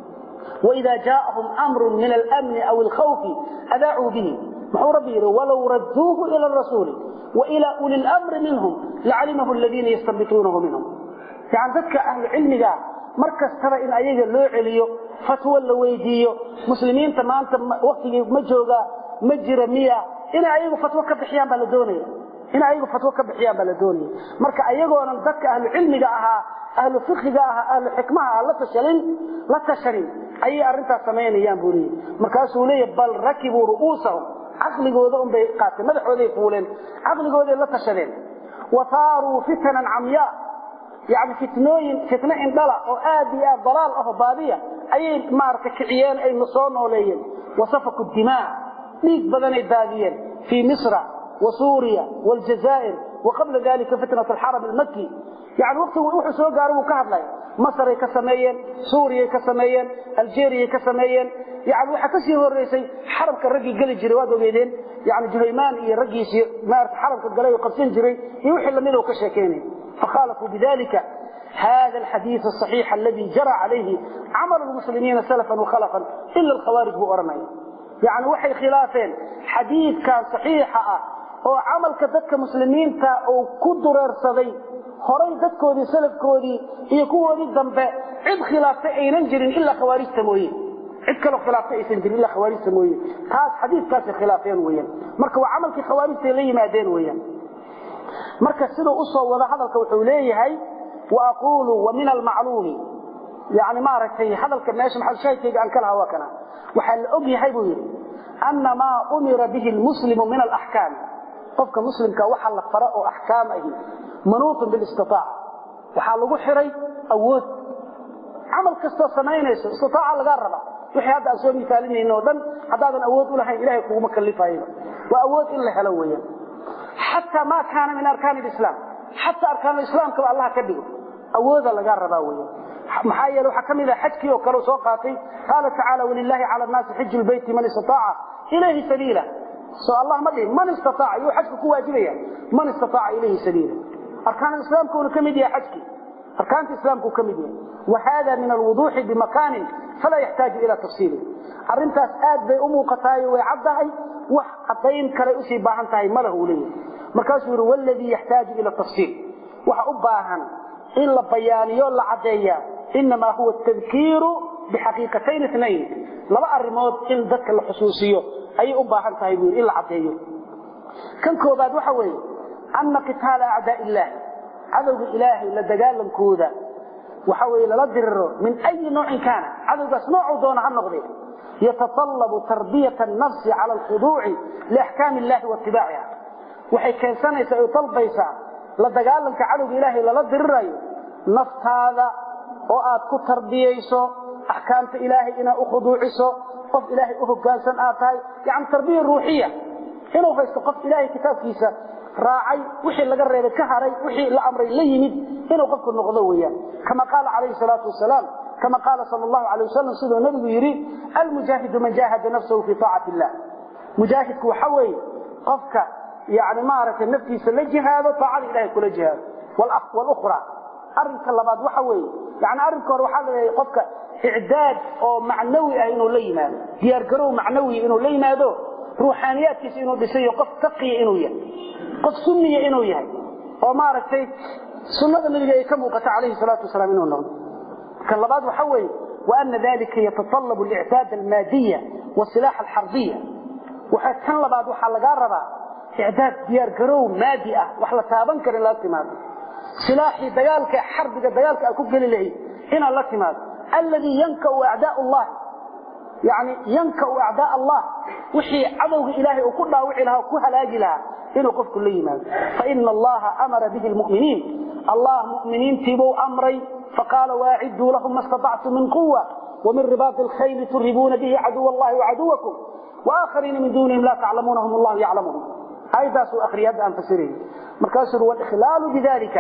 وإذا جاءهم أمر من الأمن أو الخوف أذاعوا به محو ربير ولو ردوه إلى الرسول وإلى أولي الأمر منهم لعلمه الذين يستنبطونه منهم يعني ذاتك أهل العلم ذا مركز ترى إن أيها اللو عليو فتوى اللويديو مسلمين تمان وقت مجوغا مجرمية إن أيها فتوى كبحيان بلدوني إن أيها فتوى كبحيان بلدوني مركا أيها أن ذاتك أهل العلم جاءها أهل الفقه جاءها أهل الحكمة لا تشرين لا تشرين أي أرنتا سمين أيام بوري مركا سولي بل ركبوا رؤوسهم عقل جودهم بيقاتل ماذا حولي يقولين عقل جودهم لا تشرين وثاروا فتنا عمياء يعني فتنوين فتنين ضلع وآدية ضلال أو بادية أي ماركة كعيان أي مصون وليين وصفقوا الدماء ليك بدن الداديين في مصر وسوريا والجزائر وقبل ذلك فتنة الحرم المكي يعني وقت وحو سو غارو كهدلاي مصر كسميين سوريا كسميين الجيريا كسميين يعني waxa ka sii horeysay xarabka ragi gali jiray waad ogeedeen yani Juhayman iyo ragiisi maarta xarabka galay oo qabsan jiray iyo wixii la mid oo ka sheekeynay فخالفوا بذلك هذا الحديث الصحيح الذي جرى عليه عمل المسلمين سلفا وخلفا إلا الخوارج بأرمي يعني وحي خلافين حديث كان صحيحة oo amalka dadka muslimiinta oo ku dureersaday horay dadkoodii salafkoodii iyo kuwoodii dambe cid khilaaftay aynan jirin illa khawaarijta mooyee cid kale khilaaftay aysan jirin illa khawaarijta mooyee taas xadiiskaas khilaafeen weeyaan marka waa amalkii khawaarijta la yimaadeen weeyaan marka sidoo u soo wada hadalka wuxuu leeyahay wa aqulu wa min al ma'lum yani ma aragtay hadalka meesha maxaa sheekayga aan kala hawa kana waxa la og yahay buu yiri anna ma umira bihi al muslimu min al ahkam qofka muslimka waxa la faro oo ahkaam ah manuut bil istitaa'a waxa lagu xiray awood amal kasto sameynayso istitaaca laga raba wixii hadda soo misaalinayno dhan hadaadan awood u lahayn ilaahay kugu makalifayo wa awood in la helo weeyaan hatta ma kaana min arkaan al-islam hatta arkaan al-islam ka Allah ka dhigo awood laga raba weeyaan maxaa yeelay waxa kamid ah xajkii oo kale soo qaatay qala ta'ala walillahi 'ala an-nas hajjul bayti man istata'a ilayhi sabila so Allah ma dhig man istata'a yu xajku ku waajibaya man istata'a ilayhi sabila arkaan al-islam ku kamid yahay xajkii arkaan al-islam ku kamid yahay وهذا من الوضوح بمكان فلا يحتاج إلى تفصيل أرنتاس آد بي أمو قطاي ويعدهي وحقين كري أسي باهنتهي مله وليه مركاسور والذي يحتاج إلى التفصيل وحأباهن إلا بياني ولا عدية إنما هو التذكير بحقيقتين اثنين لما الرموت إن ذكر الخصوصية أي أباهنتهي بير إلا عدية كان كوباد وحوي أن قتال أعداء الله عدو إلهي لدقال لنكوذا وحاول لا درر من أي نوع كان عدد نوع دون عن نقضي يتطلب تربية النفس على الخضوع لأحكام الله واتباعها وحي كان سنة سيطلب يسا لدقال لك عدد إلهي لا درر نفس هذا وآتكو تربية أحكام إلهي إنا أخضوع قف إلهي أخذ قاسا آتاي يعني تربية روحية هنا فيستقف إلهي كتاب كيسا راعي وحي لغا ريبه كهري وحي لا امري لا يمد انه قفك نقدو ويا كما قال عليه الصلاه والسلام كما قال صلى الله عليه وسلم سيده النبي يريد المجاهد من جاهد نفسه في طاعه الله مجاهد كو حوي قفك يعني ما رك نفسه لجهاد طاعه الله كل جهاد والاخ والاخرى ارنك لباد وحوي يعني ارنك هو waxa leeyahay qofka i'daad oo macnawi ah inuu la yimaado diyaar garow macnawi inuu la yimaado ruuxaaniyadkiisa inuu dhisayo qof taqiy inuu yahay قف سنية إنه يهي وما ركتي سنة النبي كم وقت عليه الصلاة والسلام إنه النظر كان لبعض وحوي وأن ذلك يتطلب الإعداد المادية والسلاح الحربية وحتى كان لبعض وحلقا ربا إعداد ديار قرو مادئة وحلا تابنكر الاتماد سلاحي ديالك حربك ديالك أكوك لله هنا الاتماد الذي ينكأ أعداء الله يعني ينكأ أعداء الله وحي عدو إلهي وكلها وحي لها وكلها لاجي لها إنه قف كل يمان فإن الله أمر به المؤمنين الله مؤمنين تبوا أمري فقال واعدوا لهم ما استطعتم من قوة ومن رباط الخيل ترهبون به عدو الله وعدوكم وآخرين من دونهم لا تعلمونهم الله يعلمهم هذا سوء أخري يبدأ أن فسره مركاسر والإخلال بذلك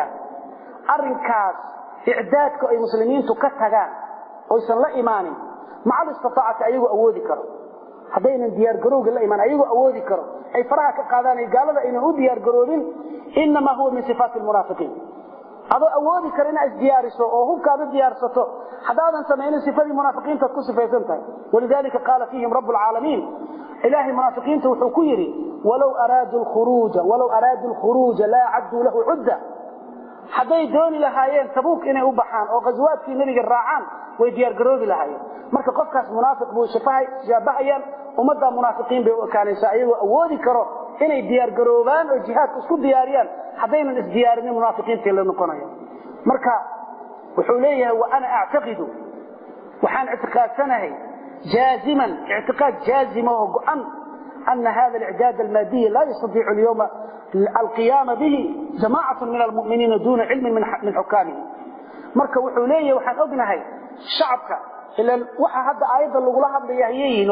أرنكاس إعدادك أي مسلمين تكتغان ويسن لا إيماني مع الاستطاعة أيها أودي كرم حدين ديار جروج لا إيمان أيها أودي كرم أي فرح كقاداني قال له إنه ديار جروجين إنما هو من صفات المنافقين هذا أودي كرنا إزديار سو أو هم كانوا ديار سو حدادا سمعين صفات المنافقين تكون صفاتهم ولذلك قال فيهم رب العالمين إله المنافقين توحكيري ولو أرادوا الخروج ولو أرادوا الخروج لا عدوا له عدة حداي دوني لهايين تبوك إنه بحان أو غزوات في نبي الراعان ويديار جروج لهايين marka qofkaas munaafiq buu shafahay jaabahayan umada munaafiqiin bay u kaanaysaa ayagu awoodi karo inay diyaar garoobaan oo jihaad isku diyaariyaan hadaynan is diyaarin munaafiqiinta la noqonayo marka wuxuu leeyahay wa ana a'taqidu waxaan i'tiqaadsanahay jaaziman i'tiqaad jaazima oo go'an أن هذا الإعداد المادي لا يستطيع اليوم القيام به جماعة من المؤمنين دون علم من حكامه مركا وحوليه وحان أبنهي شعبك إلا وحا هذا أيضا لغو لها بيهيين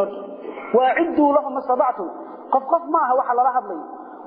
وأعدوا لهم ما استطعتم قف قف معها وحا لها بي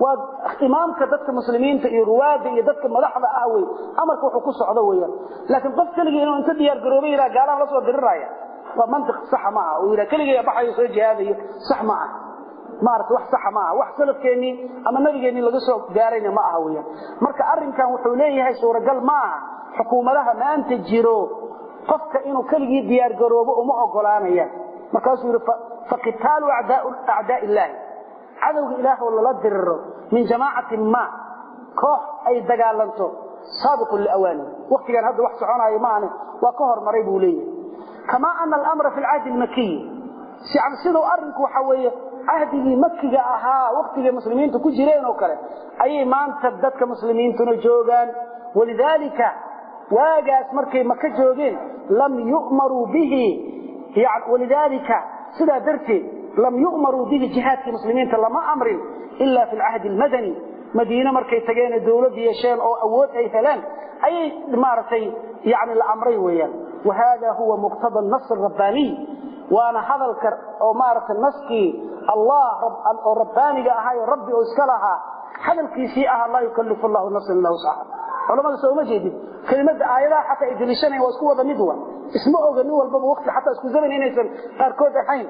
وإمامك ذاتك المسلمين في رواد ذاتك مدحبة أهوي أمرك وحكو سعودويا لكن قف كلغي إنه انت ديار قروبي إلا قالها لصوى الدراية ومنطق صح معها وإذا كلغي يبحى يصير هذه صح معها maarta wax sax ma ah wax salafkeeni ama nabigeeni laga soo gaarayna ma aha weeyaan marka arrinkan wuxuu leeyahay suuragal ma ah xukuumadaha maanta jiro qofka inuu kaligi diyaar garoobo uma ogolaanaya markaas uu faqitalu a'daa a'daa ilaahi adawga ilaahi wala la dirro min jama'ati ma koox ay dagaalanto sabiq al-awani waqtigan hadda wax soconayo maana waa ka hormaray buu leeyahay kama anna al-amra fi al-'ahd al-makki si aan sidoo arrinku waxa weeye ahdigii makkiga ahaa waqtiga muslimiintu ku jireen oo kale ayay maanta dadka muslimiintuna joogan walidalika waagaas markay makka joogeen lam yu'maru bihi yani walidalika sida darti lam yu'maru bihi jihadki muslimiinta lama amrin illa fi al-ahd al-madani madiina markay tageen dawladda yeesheen oo awood ay heleen ay maartay yaani la amray weeyaan wahada huwa muqtada an-nass ar-rabbani waana hadalka oo maartay naski allah rabb rabbaniga ahay rabbi oo iska laha hadalkiisii ah la yukallifu allah nafsan illa wus'aha culimada soo ma jeedin kelimada aayadaha xataa ay dilishanay waa isku wada mid waa isma oganin walba waqti xataa isku zaman inaysan qaarkood ahayn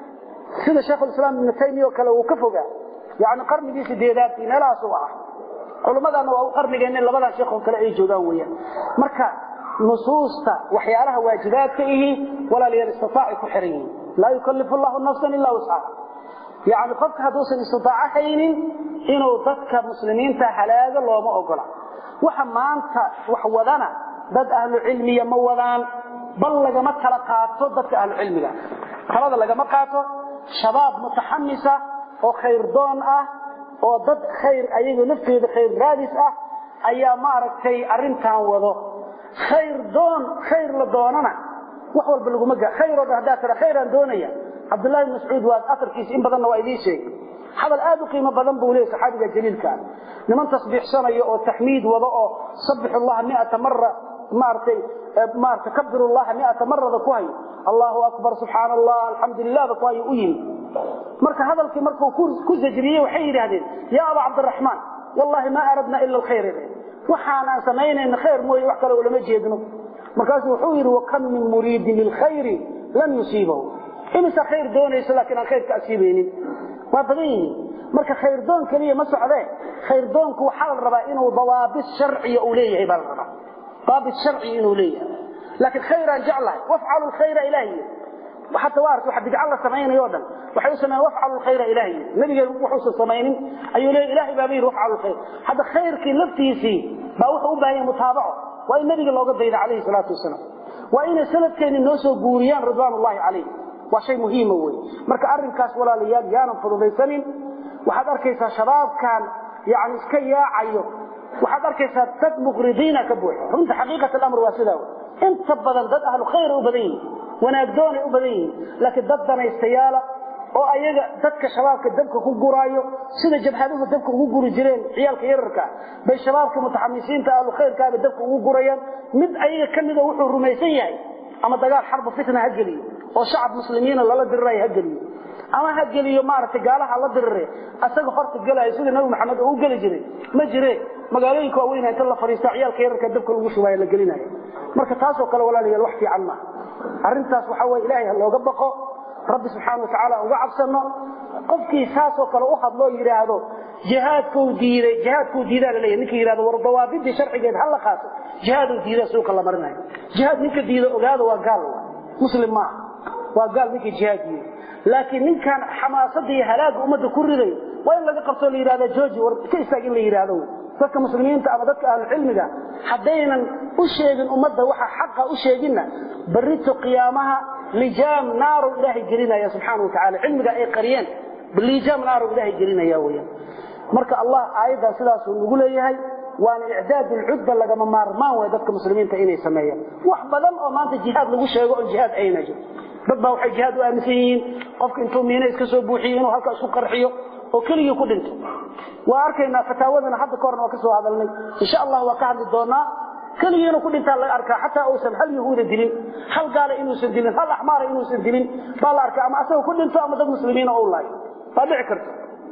sida sheekh islaam ibn taymiyyah kale uu ka fogaa yaani qarnigii sideedaad meelahaas oo ah culimadana waa qarnigeena labada sheekh oo kale ay joogaan weeyaan marka nusuusta waxyaalaha waajibaadka ihi wala la istitaa'i ku xirin la yukallifu allah nafsan illa wus'aha yaani qofka haduusan istitaa'a haynin inuu dadka muslimiinta halaaga looma ogola waxa maanta wax wadana dad ahlu cilmiya ma wadaan bal laga ma kala qaato dadka ahlu cilmiga talada laga ma qaato shabaab mutahammisa oo khayr doon ah oo dad khayr ayaga naftooda khayr raadis ah ayaa ma aragtay arintan wado khayr doon khayr la doonana wax walba lagu maga khayr oo hadaa tara khayran doonaya abdullah ibn mas'ud waa afarkiis in badan waa idin sheeg hadal aad u qiimo badan buu leeyahay saxaabiga jaliilka niman tasbiixsanayo oo tahmiid wada oo subhanallah mi'ata marra maartay maartay kabirullah mi'ata marra ku hay allahu akbar subhanallah alhamdulillah ku hay u yimi marka hadalkii markuu ku sajriyay waxay yiraahdeen ya abu abdurrahman wallahi ma aradna illa alkhayr waxana sameeynaa khayr mooy wax kale lama jeedno markaas wuxuu yiri wa kam min murid lil khayr lam yusibahu imisa khayr doonaysa laakiin aan khayr ka asiibeynin waa badin marka khayr doon kaliya ma socdee khayr doonku waxa la rabaa inuu dawaabit sharciya u leeyahay bal rabaa dawaabit sharci inuu leeyahay laakiin khayran jaclah waf'alu al-khayra ilahi وحتى وارث واحد بيجعل الله سمعين يودا وحيسمى وافعل الخير إلهي نبي وحوس السمعين أيو لي إلهي بابير وافعل الخير هذا خير كي لفتيسي باوحه أباهي متابعه وإن نبي الله قد ضيد عليه الصلاة والسلام وإن سنة كان الناس قوريان رضوان الله عليه وشيء مهم هو مركا أرن كاس ولا ليال يانا فضوبي سنين وحد أركيسا شباب كان يعني اسكيا عيو وحد أركيسا تد مغرضين كبوح انت حقيقة الأمر واسده انت بدل ضد أهل خير وبدين wanaagdoon ay u badan yihiin laakiin dad danaystayaal oo ayaga dadka shabaabka dabka ku guraayo sida jabhaduhu dabka ugu guri jireen ciyalka yararka bay shabaabka mutaxamisiinta ahlu khayrka dabka ugu gurayaan mid ayaga kamid ah wuxuu rumaysan yahay ama dagaal xarb fitna hagaliyo oo shacab muslimiina lala diray hagaliyo ama hagaliyo maartay gaalaha la diray asaga horta galay sida nabi maxamed uu gali jiray ma jireen magaalooyinka weyn inta la fariisto ciyalka yararka dabka ugu shubay la galinayo marka taas oo kale walaalayaal wax fiican ma arintaas waxa way ilaahay looga baqo rabbi subhanahu wa ta'ala uga cabsano qofkii saas oo kale u hadlo yiraahdo jihaadku diiday jihaadku diiday la leeyahay ninka yiraahdo war dawaabid sharciyeed hal qaato jihaadu diiday suuqa la marinayo jihaad ninka diiday ogaado waa gaal muslim ma waa gaal ninka jihaadiyo laakiin ninkan xamaasadii halaag umada ku riday waa in laga qabto la yiraahdo jooji war ka istaag in la yiraahdo dadka muslimiinta ama dadka ahlu cilmiga hadaynan u sheegin umada waxa xaq u sheegina barito qiyaamaha lijam naaru ilaahi jirinaya subhanahu wa ta'ala cilmiga ay qariyeen bilijam naaru ilaahi jirinaya weeyaan marka allah aayada sidaas uu ugu leeyahay waana i'daad al-udba laga maarmaan way dadka muslimiinta inay sameeyaan wax badan oo maanta jihad lagu sheego oo jihad ay najo dad baa waxay jihad u aaminsan qofka intuu miina iska soo buuxiyo inuu halka isku qarxiyo oo kaliya ku dhinto waa arkayna fataawadana hadda koorna waa ka soo hadalnay insha Allah waa ka hadli doonaa kaliya inuu ku dhinta la arkaa hatta uusan hal yahuud dilin hal gaala inuu san dilin hal ahmar inuu san dilin baa la arkaa ama asoo ku dhinto ama dad muslimiin oo laayo baa dhici karto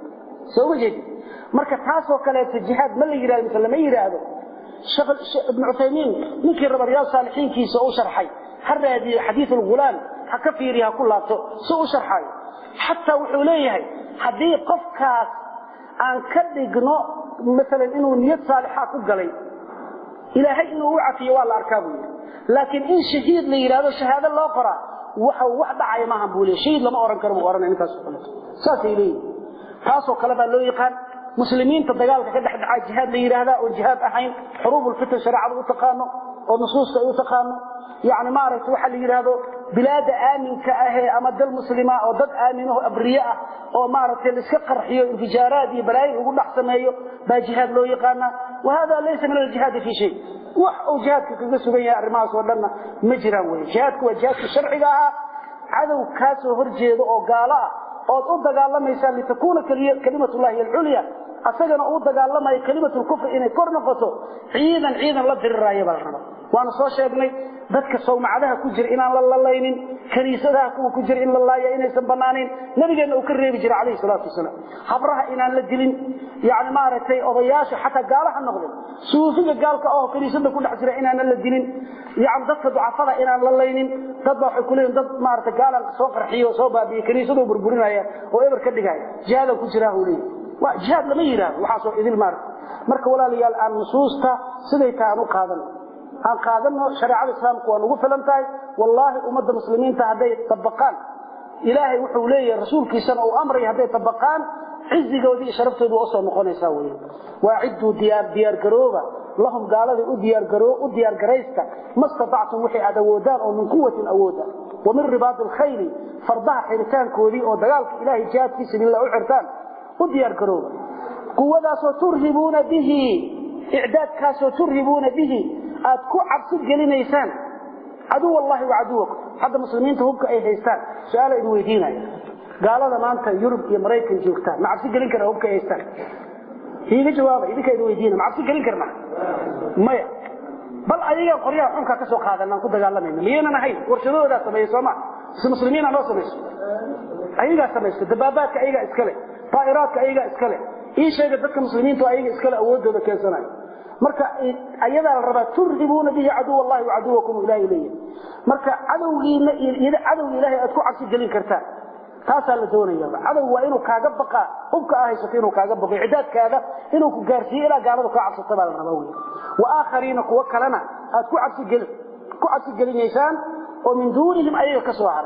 soo wajeed marka taas oo kale jihad ma la yiraahdo misla ma yiraahdo shaqal ibn Uthaymeen ninkii raba riyaad saalixiinkiisa oo sharxay harraadi hadith al-ghulam haka fiiriha kullaato soo sharxay hatta wuxuu leeyahay hadii qofkaas aan ka dhigno مثلا inuu niyad saalixa ku galay ilaahay inuu cafiyo waa la arkaa laakiin in shahiid la yiraahdo shahaado loo qora waxa wax dhacay ma hanbuulay shahiid lama oran karo oran intaas oo kale saasay leeyahay taas oo kale baa loo yaqaan muslimiinta dagaalka ka dhex dhacay jihad la yiraahdo oo jihad ahayn xurubul fitr shariicadu u taqaano oo nusuusta ay u taqaano يعني ما عرفت waxa la yiraahdo bilaad aaminka ah ama dal muslima oo dad aamino abriya oo ma aragtay iska qarxiyo intijaaraad iyo balaayo ugu dhaxsameeyo ba jihad loo yaqaana wahada laysa min al-jihad fi shay wax oo jihadka kaga sugan yahay arimaas oo dhan ma jiraan way jihadku waa jihadka sharciga ah cadow ka soo horjeedo oo gaala ah oo u dagaalamaysa li takuna kalimatullahi al-ulya asagana uu dagaalamay kalimatul kufr inay kor noqoto ciidan ciidan la diriraayo bal rabo waana soo sheegnay dadka Soomaalida ku jir inaan la lalaynin kaniisadaha ku jir in la laayo inaysan banaanin nabigeena uu ka reebi jiray kaleey salaatu wasalaam habraha inaan la dilin yaani ma aragtay odayaasha xataa gaalaha noqday suufiga gaalka oo kaniisada ku dhex jira inaan la dilin yaani dadka ducafada inaan la laynin dad waxay ku leeyihiin dad ma aragtay gaalan soo qarxiyo soo baabiyo kaniisada burburinaya oo eber ka dhigay jihaad ku jira hawlay waa jihaad lama yiraahdo waxa soo idil maar marka walaalayaal aan nusuusta siday taan u qaadan aan qaadano shariicada islaamku waa ugu filantahay wallahi ummadda muslimiinta haday tabaqaan ilaahay wuxuu leeyahay rasuulkiisana uu amray haday tabaqaan cizigoodii iyo sharaftoodu oo soo noqonaysa weeyaan waacidu diyaar diyaar garooba lahum gaalada u diyaar garoo u diyaar gareysta mastata'tum wixii awoodaan oo min quwwatin awooda wa min ribaadil khayl fardaha xiritaankoodii oo dagaalka ilaahay jihaadkiisa bilaa u xirtaan u diyaar garooba quwadaas oo turhibuuna bihi i'daadkaas oo turhibuuna bihi aad ku cabsi gelinaysaan adu wallahi wa aduwakum hada muslimiinta hubka ay haystaan su'aal ay weydiinayaan gaalada maanta Yurub iyo Mareykan joogtaan ma cabsi gelin kara hubka ay haystaan hiiga jawaab idinka ay weydiinayaan ma cabsi gelin karna maya bal ayaga qoryaha xunka ka soo qaadanaan ku dagaalamayna miyana ahay warshadooda sameeyay Soomaa si muslimiina loo sameeyo ayaga sameeyay dabaabaadka ayaga iskale taayiraadka ayaga iskale ii sheegay dadka muslimiintu ayaga iskale awoodooda keensanay marka ayada la rabaa turhibuuna bihi adu wallahi wa aduwakum ilaahi ilayhi marka adawgiina iyo adawga ilaahi aad ku cabsi gelin kartaa taasa la doonayaa adaw waa inuu kaaga baqa hubka ahaysato inuu kaaga baqo cidaadkaaga inuu ku gaarsiyo ila gaalada ka cabsato baa la rabaa wa aakhariina kuwa kalena aad ku cabsi gelin ku cabsi gelinaysaan oo min duunihim ayaga ka soo haray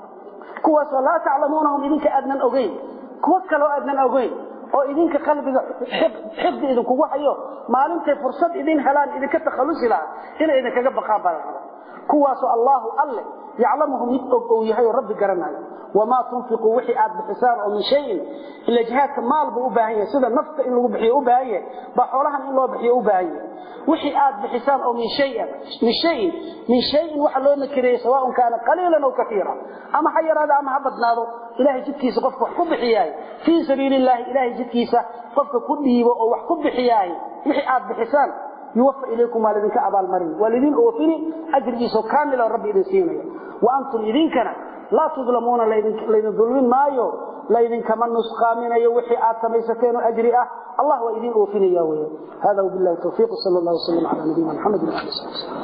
kuwaas la ta'lamunahum idinka adnan ogeyn kuwa kale oo adnan ogeyn oo idinka qalbiga xibd idin kugu hayo maalinta fursad idin helaan idinka takhalusi la ina idin kaga baqaan baa kuwaas oo Allah alle yaclamuhum oo yahay rabbi garanayo wama tunfiqu wixii aad bixisaan oo min shay ila jihadka maal buu u baahan yahay sida nafta in lagu bixiyo u baahan yahay ba xoolahan in loo bixiyo u baahan yahay wixii aad bixisaan oo min shay min shay min shay waxa loo nakireeyo sawaa kana qalilan aw katira ama hayraada ama habadnaado ilaahay jidkiisa qofku wax ku bixiyay fi sabiilillah ilaahay jidkiisa qofka ku dhiibo oo wax ku bixiyay wixii aad bixisaan يوفى إليكم ما لذنك أبا المرين والذين أوفني أجري سو كامل ربي إذن سيني وأنتم إذن كان لا تظلمون لذن ظلمين مايو لذن كمن نسقامين يوحي آتميستين أجري الله وإذن أوفني يوهي هذا وبالله التوفيق صلى الله وسلم على نبينا محمد وعلى آله وسلم